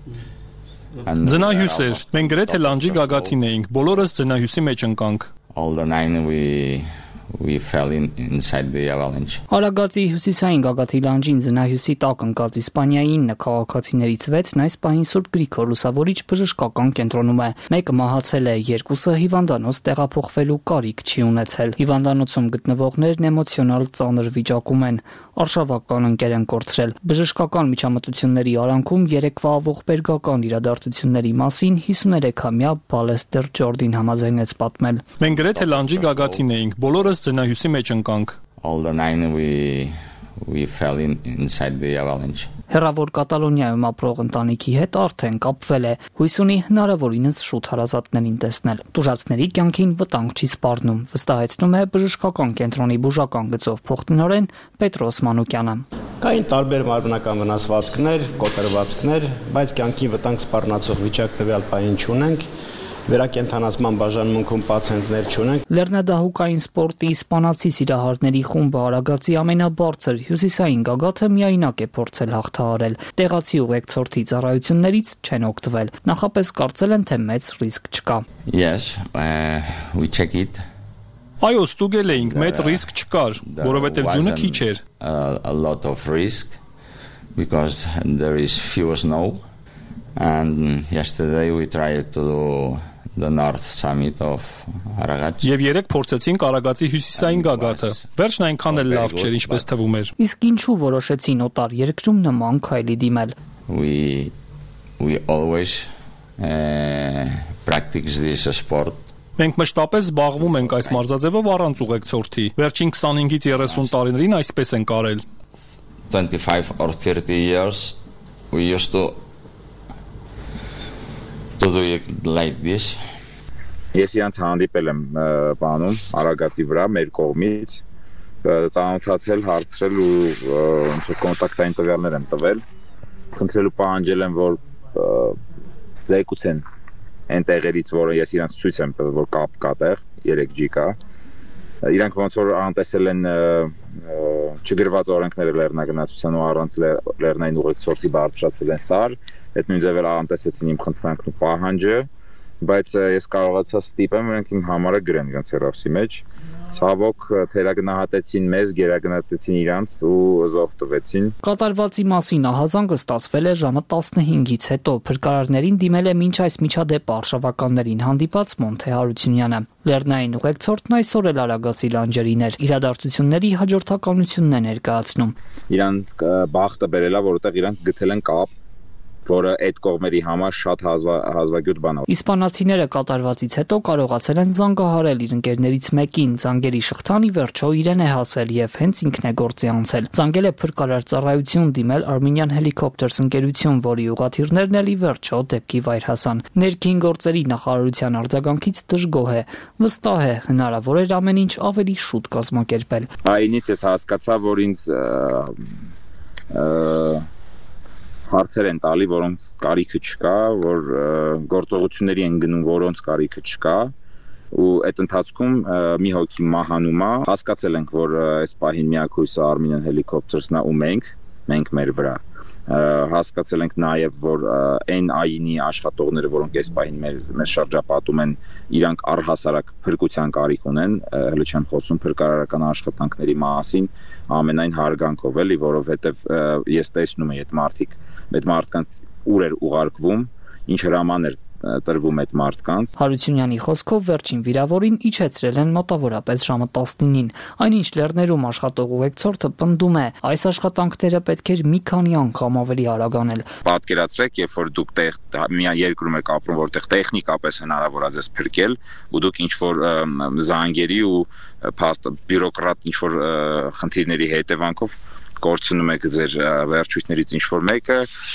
Ձնահյուս էր։ Մենք գրեթե լանջի գագաթին էինք, բոլորս ձնահյուսի մեջ ընկանք։ All the nine we we fell in inside the avalanche. Արագածի հյուսիսային գագաթի լանջին ձնահյուսի տակ ընկած Իսպանիայի ինը քաղաքացիներից վեցն այս պահին Սուրբ Գրիգոր Լուսավորիչ բժշկական կենտրոնում է։ Մեկը մահացել է, երկուսը հիվանդանոց տեղափոխվելու կարիք չի ունեցել։ Հիվանդանոցում գտնվողներն էմոցիոնալ ծանր վիճակում են, արշավական ընկեր են կորցրել։ Բժշկական միջամտությունների արանքում երեկվա ողբերգական իրադարձությունների մասին հիսուներեքամյա Բալեստեր Ջորդին համաձայնեց պատմել։ Մենք գրեթե լանջի գագաթին էինք, բոլորս ձնահյուսի մեջ ընկանք։ All the nine we we fell in inside the avalanche. Հեռավոր Կատալոնիայում ապրող ընտանիքի հետ արդեն կապվել է։ Հույս ունի հնարավորինս շուտ հարազատներին տեսնել։ Տուժածների կյանքին վտանգ չի սպառնում, վստահեցնում է բժշկական կենտրոնի բուժական գծով փոխտնօրեն Պետրոս Մանուկյանը։ Կային տարբեր մարմնական վնասվածքներ, կոտրվածքներ, բայց կյանքին վտանգ սպառնացող վիճակ տվյալ պահին չունենք։ Վերակենդանացման բաժանմունքում պացիենտներ չունենք։ Լեռնադահուկային սպորտի իսպանացի սիրահարների խումբը Արագածի ամենաբարձր հյուսիսային գագաթը միայնակ է փորձել հաղթահարել։ Տեղացի ուղեկցորդի ծառայություններից չեն օգտվել։ Նախապես կարծել են, թե մեծ ռիսկ չկա։ Yes, uh, we check it. Այո, ստուգել էինք, մեծ ռիսկ չկար, որովհետև ձյունը քիչ էր։ A lot of risk because there is few snow and yesterday we tried to do the north summit of Aragats. Եվ երեք փորձեցինք Արագածի հյուսիսային գագաթը։ Վերջն այնքան էլ լավ չէր, ինչպես թվում էր։ Իսկ ինչու որոշեցին օտար երկրում նման քայլի դիմել։ We we always uh, practice this sport. Մենք մշտապես զբաղվում ենք այս մարզաձևով առանց ուղեկցորդի։ Վերջին քսանհինգից երեսուն տարիներին այսպես ենք արել։ twenty-five or thirty years we used to to do it like this. Ես իրանց հանդիպել եմ բանում Արագածի վրա մեր կողմից, ծանոթացել, հարցրել ու ոնց որ կոնտակտային տվյալներ եմ տվել, խնդրելու պահանջել եմ, որ զեկուցեն այն տեղերից, որը ես իրանց ցույց եմ տվել, որ կապ կա տեղ, երեք ջի կա, Իրանք ոնց որ անտեսել են չգրված օրենքները լեռնագնացության ու առանց լեռնային ուղեկցորդի բարձրացել են սար, այդ նույն ձևեր անտեսեցին իմ խնդրանքն ու պահանջը, բայց ես կարողացա ստիպեմ նրանք իմ համարը գրեն իրենց հերոսի մեջ։ Ցավոք թերագնահատեցին մեզ, գերագնահատեցին իրանց ու զոհ տվեցին։ Կատարվածի մասին ահազանգը ստացվել է ժամը տասնհինգից հետո։ Փրկարարներին դիմել է մինչ այս միջադեպը արշավականներին հանդիպած Մոնթե Հարությունյանը։ Լեռնային ուղեկցորդն այսօր էլ Արագածի լանջերին էր։ Իրադարձությունների հաջորդականությունն է ներկայացնում։ Իրանք բախտը բերել է, որովհետև իրանք գտել են կապ, որը այդ կողմերի համար շատ հազվագյուտ բան է։ Իսպանացիները կատարվածից հետո կարողացել են զանգահարել իր ընկերներից մեկին, զանգերի շղթան ի վերջո իրեն է հասել եւ հենց ինքն է գործի անցել։ Զանգել է փրկարար ծառայություն դիմել Armenian Helicopters ընկերություն, որի ուղղաթիռներն էլ ի վերջո դեպքի վայր հասան։ Ներքին գործերի նախարարության արձագանքից դժգոհ է, վստահ է հնարավոր էր ամեն ինչ ավելի շուտ կազմակերպել։ Այնից ես հասկացա, որ ինձ հարցեր են տալի, որոնց կարիքը չկա, որ գործողությունների են գնում, որոնց կարիքը չկա, ու այդ ընթացքում մի հոգի մահանում է, հասկացել ենք, որ այս պահին միակ հույսը Armenian Helicopters-ն է ու մենք, մենք մեր վրա։ Հասկացել ենք նաև, որ այն ԱԻՆ-ի աշխատողները, որոնք այս պահին մեր շրջապատում են, իրանք առհասարակ փրկության կարիք ունեն, հələ չեմ խոսում փրկարարական աշխատանքների մասին, ամենայն հարգանքով էլի, որովհետև ես տեսնում եմ այդ մարդիկ, այդ մարդկանց ուր էր ուղարկվում, ինչ հրաման էր տրվում այդ մարդկանց։ Հարությունյանի խոսքով վերջին վիրավորին իջեցրել են մոտավորապես ժամը տասնինին։ Այնինչ լեռներում աշխատող ուղեկցորդը պնդում է, այս աշխատանքները պետք էր մի քանի անգամ ավելի արագ անել։ Պատկերացրեք, երբ որ դուք տեղ մի երկրում եք ապրում, որտեղ տեխնիկապես հնարավոր է ձեզ փրկել, ու դուք ինչ որ զանգերի ու բյուրոկրատ ինչ որ խնդիրների հետևանքով կորցնում եք ձեր վերջույթներից ինչ-որ մեկը,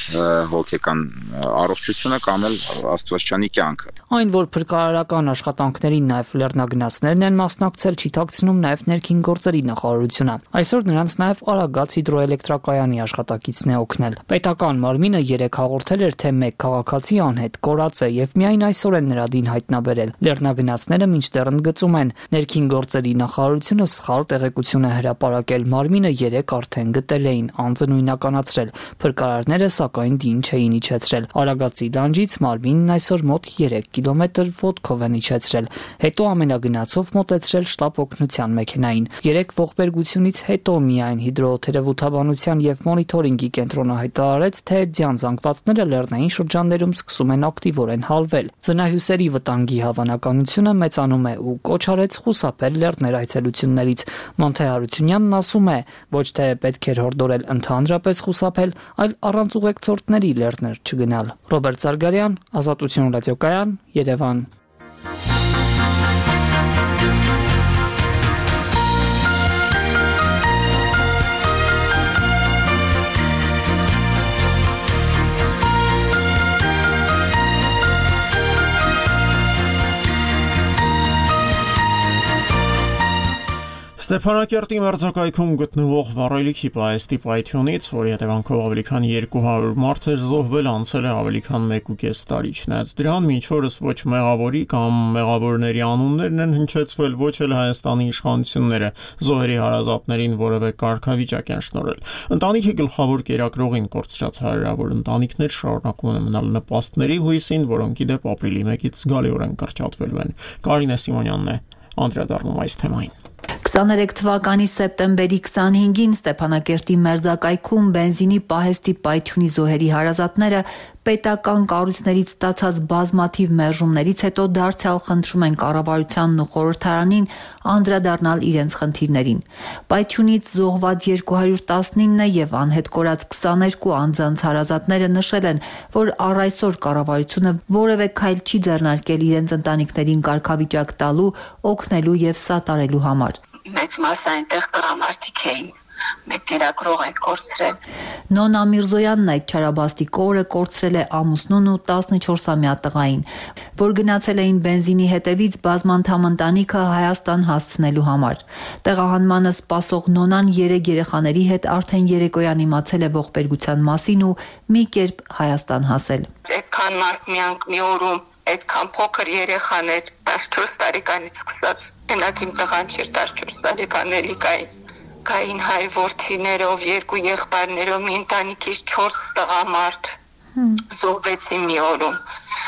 հոգեկան առողջությունը կամ էլ աստվածչանի կյանքը։ Այն, որ փրկարարական աշխատանքներին նաև լեռնագնացներն են մասնակցել, չի թաքցնում նաև ներքին գործերի նախարարությունը։ Այսօր նրանց նաև Արագած հիդրոէլեկտրակայանի աշխատակիցն է օգնել։ Պետական մարմինը երեք հաղորդել էր, թե մեկ քաղաքացի անհետ կորած է եւ միայն այսօր են նրա դին հայտնաբերել։ Լեռնագնացները մինչդեռ ընդգծում են, ներքին գործերի նախարարությունը սխալ տեղեկություն է հրապարակել, մարմինը երեք արդեն գտել էին, անձը նույնականացրել։ Փրկարարները սակայն դին չէին իջեցրել։ Արագածի լանջից մարմինն այսօր մոտ երեք կիլոմետր ոտքով են իջեցրել, հետո ամենագնացով մոտեցրել շտապ օգնության մեքենային։ Երեք ողբերգությունից հետո միայն հիդրոթերապևտաբանության եւ մոնիթորինգի կենտրոնը հայտարարեց, թե ձյան զանգվածները լեռնային շրջաններում սկսում են ակտիվորեն հալվել։ Ձնահյուսերի վտանգի հավանականությունը մեծանում է ու կոչ արեց խուսափել լեռներ այցելություններից։ Մոնթե Հարությունյանն ասում է, ոչ թե պետք էր հորդորել ընդհանրապես խուսափել, այլ առանց ուղեկցորդների լեռներ չգնալ։ Ռոբերտ Զարգարյան, Ազատություն ռադիոկայան, Երևան։ Ստեփանակերտի մերձակայքում գտնվող վառելիքի պահեստի պայթյունից, որի հետևանքով ավելի քան երկու հարյուր մարդ է զոհվել, անցել է ավելի քան մեկ ու կես տարի։ Չնայած դրան մինչ օրս ոչ մեղավորի կամ մեղավորների անուններն են հնչեցվել, ոչ էլ Հայաստանի իշխանությունները զոհերի հարազատներին որևէ կարգավիճակ են շնորհել։ Ընտանիքի գլխավոր կերակրողին կորցրած հարյուրավոր ընտանիքներ շարունակում են մնալ նպաստների հույսին, որոնք ի դեպ ապրիլի մեկից զգալիորեն կրճատվելու են։ Կարինե Սիմոնյանն է անդրադառնում այս թեմային։ քսաներեք թվականի սեպտեմբերի քսանհինգին Ստեփանակերտի մերձակայքում բենզինի պահեստի պայթյունի զոհերի հարազատները պետական կառույցներից ստացած բազմաթիվ մերժումներից հետո դարձյալ խնդրում են կառավարությանն ու խորհրդարանին անդրադառնալ իրենց խնդիրներին։ Պայթյունից զոհված երկու հարյուր տասնինը եւ անհետ կորած քսաներկու անձանց հարազատները նշել են, որ առ այսօր կառավարությունը որևէ քայլ չի ձեռնարկել իրենց ընտանիքներին կարգավիճակ տալու, օգնելու եւ սատարելու համար։ Մեծ մասը այնտեղ տղամարդիկ էին, մեկ կերակրող է կորցրել։ Նոնա Միրզոյանն այդ չարաբաստիկ օրը կորցրել է ամուսնուն ու տասնչորսամյա տղային, որ գնացել էին բենզինի հետևից բազմանդամ ընտանիքը Հայաստան հասցնելու համար։ Տեղահանմանը սպասող Նոնան երեք երեխաների հետ արդեն երեկոյան իմացել է ողբերգության մասին ու մի կերպ Հայաստան հասել։ Այդքան մարդ մի օր մի օրում այդքան փոքր երեխաներ տասնչորս տարեկանից սկսած, մենակ իմ տղան չէր տասնչորս տարեկանելի կային, կային հայ որդիներով, երկու եղբայրներով, մի ընտանիքից չորս տղամարդ զոհվեցին մի օրում։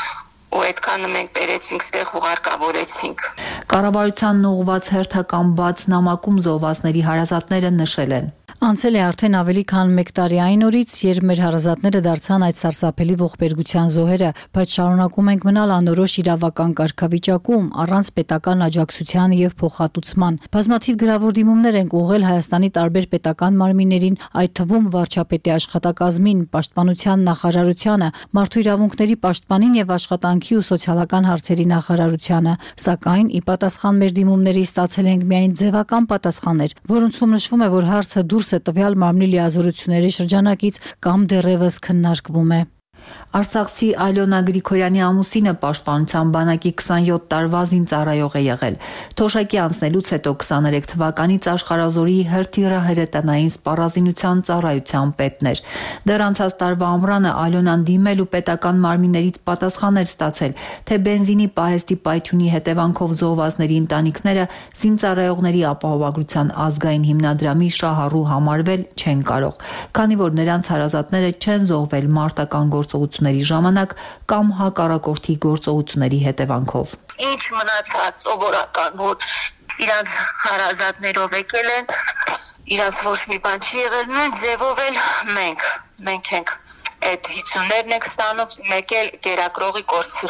Ու այդքանը մենք բերեցինք ստեղ ուղարկավորեցինք։ Կառավարությանն ուղղված հերթական բաց նամակում զոհվածների հարազատները նշել են. Անցել է արդեն ավելի քան մեկ տարի այն օրից, երբ մեր հարազատները դարձան այդ սարսափելի ողբերգության զոհերը, բայց շարունակում ենք մնալ անորոշ իրավական կարգավիճակում, առանց պետական աջակցության եւ փոխհատուցման։ Բազմաթիվ գրավոր դիմումներ ենք ուղղել Հայաստանի տարբեր պետական մարմիններին, այդ թվում վարչապետի աշխատակազմին, Պաշտպանության նախարարությանը, Մարդու իրավունքների պաշտպանին եւ Աշխատանքի ու սոցիալական հարցերի նախարարությանը, սակայն ի պատասխան մեր դիմումների ստացել ենք միայն ձևական պատասխաններ, որոնցում նշվում է, որ հարցը դուրս է տվյալ մարմնի լիազորությունների շրջանակից կամ դեռևս քննարկվում է։ Արցախցի Ալյոնա Գրիգորյանի ամուսինը Պաշտպանության բանակի քսանյոթ տարվա զինծառայող է եղել։ Թոշակի անցնելուց հետո քսաներեք թվականից Աշխարհազորի հրթիռը հրետանային սպառազինության ծառայության պետն էր։ Դեռ անցած տարվա ամռանը Ալյոնան դիմել ու պետական մարմիններից պատասխաներ ստացել, թե բենզինի պահեստի պայթյունի հետևանքով զոհվածների ընտանիքները զինծառայողների ապահովագրության ազգային հիմնադրամի շահառու համարվել չեն կարող, քանի որ նրանց հարազատները չեն զոհվել մարտական գործողությունների ժամանակ կամ հակառակորդի գործողությունների հետևանքով։ Ինչ մնացած սովորական, որ իրանց հարազատներով եկել են, իրանց ոչ մի բան չի եղել, նույն ձևով էլ մենք, մենք ենք այդ հիցուններն ենք ստանում, մեկ էլ գերակրողի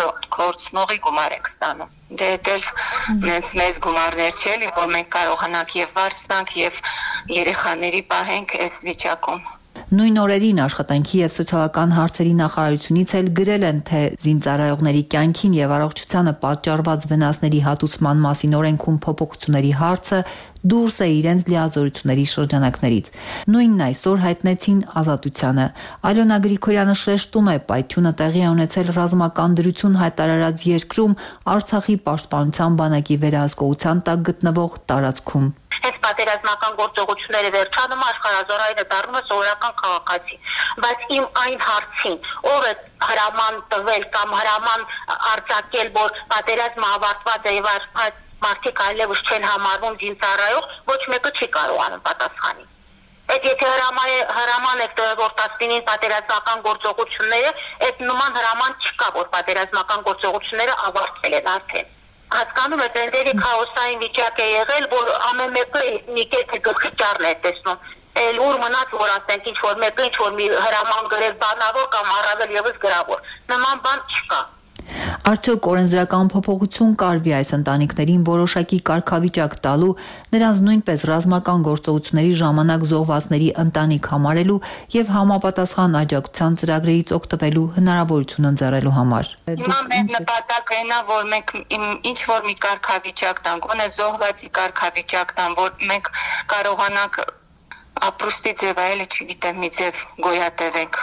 կորցնողի գումար ենք ստանում։ Դե դել նենց մեծ գումարներ չէ, որ մենք կարողանանք եւ վարձնանք եւ երեխաների պահենք այս վիճակում։ Նույն օրերին Աշխատանքի եւ սոցիալական հարցերի նախարարությունից էլ գրել են, թե զինծառայողների կյանքին եւ առողջությանը պատճառված վնասների հատուցման մասին օրենքում փոփոխությունների հարցը դուրս է իրենց լիազորությունների շրջանակներից։ Նույնն այսօր հայտնեցին Ազատությանը։ Ալյոնա Գրիգորյանը շեշտում է, պայթյունը տեղի է ունեցել ռազմական դրություն հայտարարած երկրում Արցախի պաշտպանության բանակի վերահսկողության տակ գտնվող տարածքում։ Հենց պատերազմական գործողությունները վերջանում Աշխարհազորայինը դառնում է սովորական քաղաքացի, բայց իմ այն հարցին, ով է հրաման տվել կամ հրաման արձակել, որ պատերազմը ավարտված է եւ այդ մարդիկ այլևս չեն համարվում զինծառայող, ոչ մեկը չի կարողանում պատասխանել։ Այդ եթե հրաման է հրաման է որ տասնինին պատերազմական գործողությունները, այդ նման հրաման չկա, որ պատերազմական գործողությունները ավարտվել են արդեն։ Հասկանում եք, այնտեղի քաոսային վիճակ է եղել, որ ամեն մեկը մի կետ գլխի ճառն է տեսնում։ Էլ ուր մնաց, որ ասենք ինչ որ մեկը ինչ որ մի հրաման գրել բանավոր կամ առավել եւս գրավոր։ Նման բան չկա։ Արդյոք օրենսդրական փոփոխություն կարվի այս ընտանիքներին որոշակի կարգավիճակ տալու, նրանց նույնպես ռազմական գործողությունների ժամանակ զոհվածների ընտանիք համարելու եւ համապատասխան աջակցության ծրագրերից օգտվելու հնարավորություն ընձեռելու համար։ Հիմա մեր նպատակը այն է, որ մենք ինչ որ մի կարգավիճակ տանք, գոնե զոհվածի կարգավիճակ տան, որ մենք կարողանանք ապրուստի ձև այլ չգիտեմ մի ձև գոյատևենք,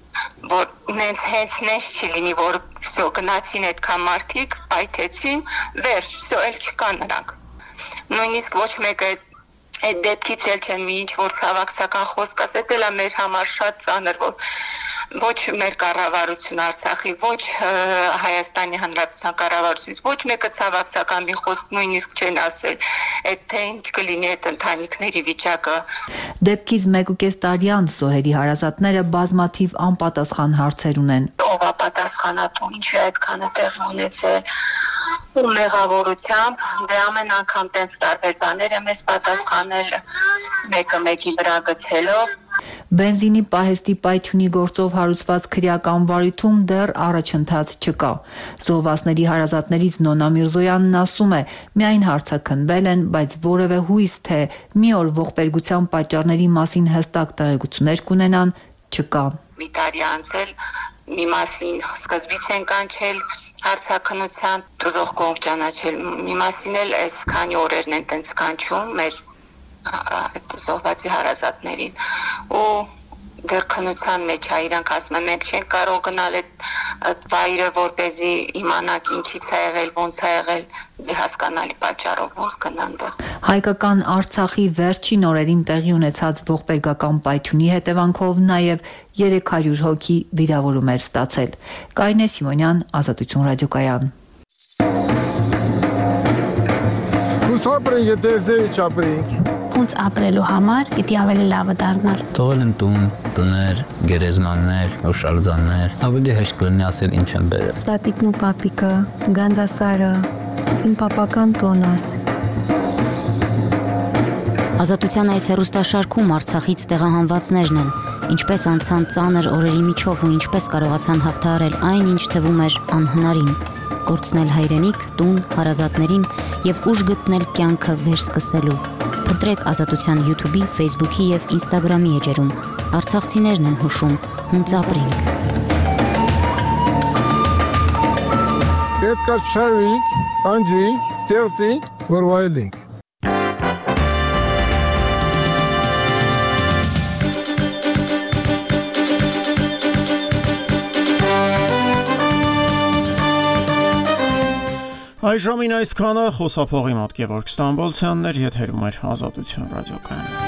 որ նենց հենց նենց չի լինի, որ վсё գնացին այդքան մարդիկ, այթեցին, վերջ, վсё էլ չկա նրանք։ Նույնիսկ ոչ մեկը այդ դեպքից էլ չեն մի ինչ որ ցավակցական խոսք ասել, դա մեր համար շատ ծանր, որ ոչ մեր կառավարություն Արցախի, ոչ Հայաստանի Հանրապետության կառավարությունից, ոչ մեկը ցավակցական մի խոսք նույնիսկ չեն ասել, այդ թե ինչ կլինի այդ ընտանիքների վիճակը։ Դեպքից մեկ ու կես տարի անց զոհերի հարազատները բազմաթիվ անպատասխան հարցեր ունեն։ Ով է պատասխանատու, ինչու է այդքանը տեղի ունեցել, ու մեղավորությամբ, դե ամեն անգամ տենց տարբեր բաներ է մեզ պատասխանել, մեկը մեկի վրա գցելով։ Բենզինի պահեստի պայթյունի գործով հարուցված քրեական վարույթում դեռ առաջընթաց չկա։ Զոհվածների հարազատներից Նոնա Միրզոյանն ասում է, միայն հարցաքննվել են, բայց որևէ հույս, թե մի օր ողբերգության պատճառների մասին հստակ տեղեկություններ կունենան, չկա։ Մի տարի անցել, մի մասին սկզբից են կանչել հարցաքննության դժոխք կողմ ճանաչել, մի մասին էլ այս քանի օրերն են տենց կանչում մեր զոհվածի հարազատներին ու դեռ քնության մեջ է, իրանք ասում են մենք չենք կարող գնալ այդ վայրը, որպեսզի իմանանք ինչից է եղել, ոնց է եղել, հասկանալի պատճառով ոնց գնան դա։ Հայկական Արցախի վերջին օրերին տեղի ունեցած ողբերգական պայթյունի հետևանքով նաև երեք հարյուր հոգի վիրավորում էր ստացել։ Կարինե Սիմոնյան, Ազատություն ռադիոկայան։ Ապրենք, եթե ձեզ չապրենք։ Ոնց ապրելու համար պիտի ավելի լավը դառնալ։ Թողել են տուն, տներ, գերեզմաններ, օշալձաններ, ավելի հեշտ կլինի ասել ինչ են բերել։ Տատիկն ու պապիկը, Գանձասարը, իմ պապական տոնս։ Ազատության այս հեռուստաշարքում Արցախից տեղահանվածներն են, ինչպես անցան ծանր օրերի միջով ու ինչպես կարողացան հաղթահարել այն, ինչ թվում էր անհնարին, կորցնել հայրենիք, տուն, հարազատներին եւ ուժ գտնել կյանքը վերսկսելու։ Փնտրեք Ազատության YouTube-ի, Facebook-ի եւ Instagram-ի էջերում։ Արցախցիներն են հուշում, հունց ապրենք։ Պետք է շարվենք, անջրենք, ստեղծենք, որ վայելենք։ Այժմին այսքանը խոսափողի մոտ Գևորգ Ստամբոլցյանն էր, եթերում էր Ազատություն ռադիոկայանը։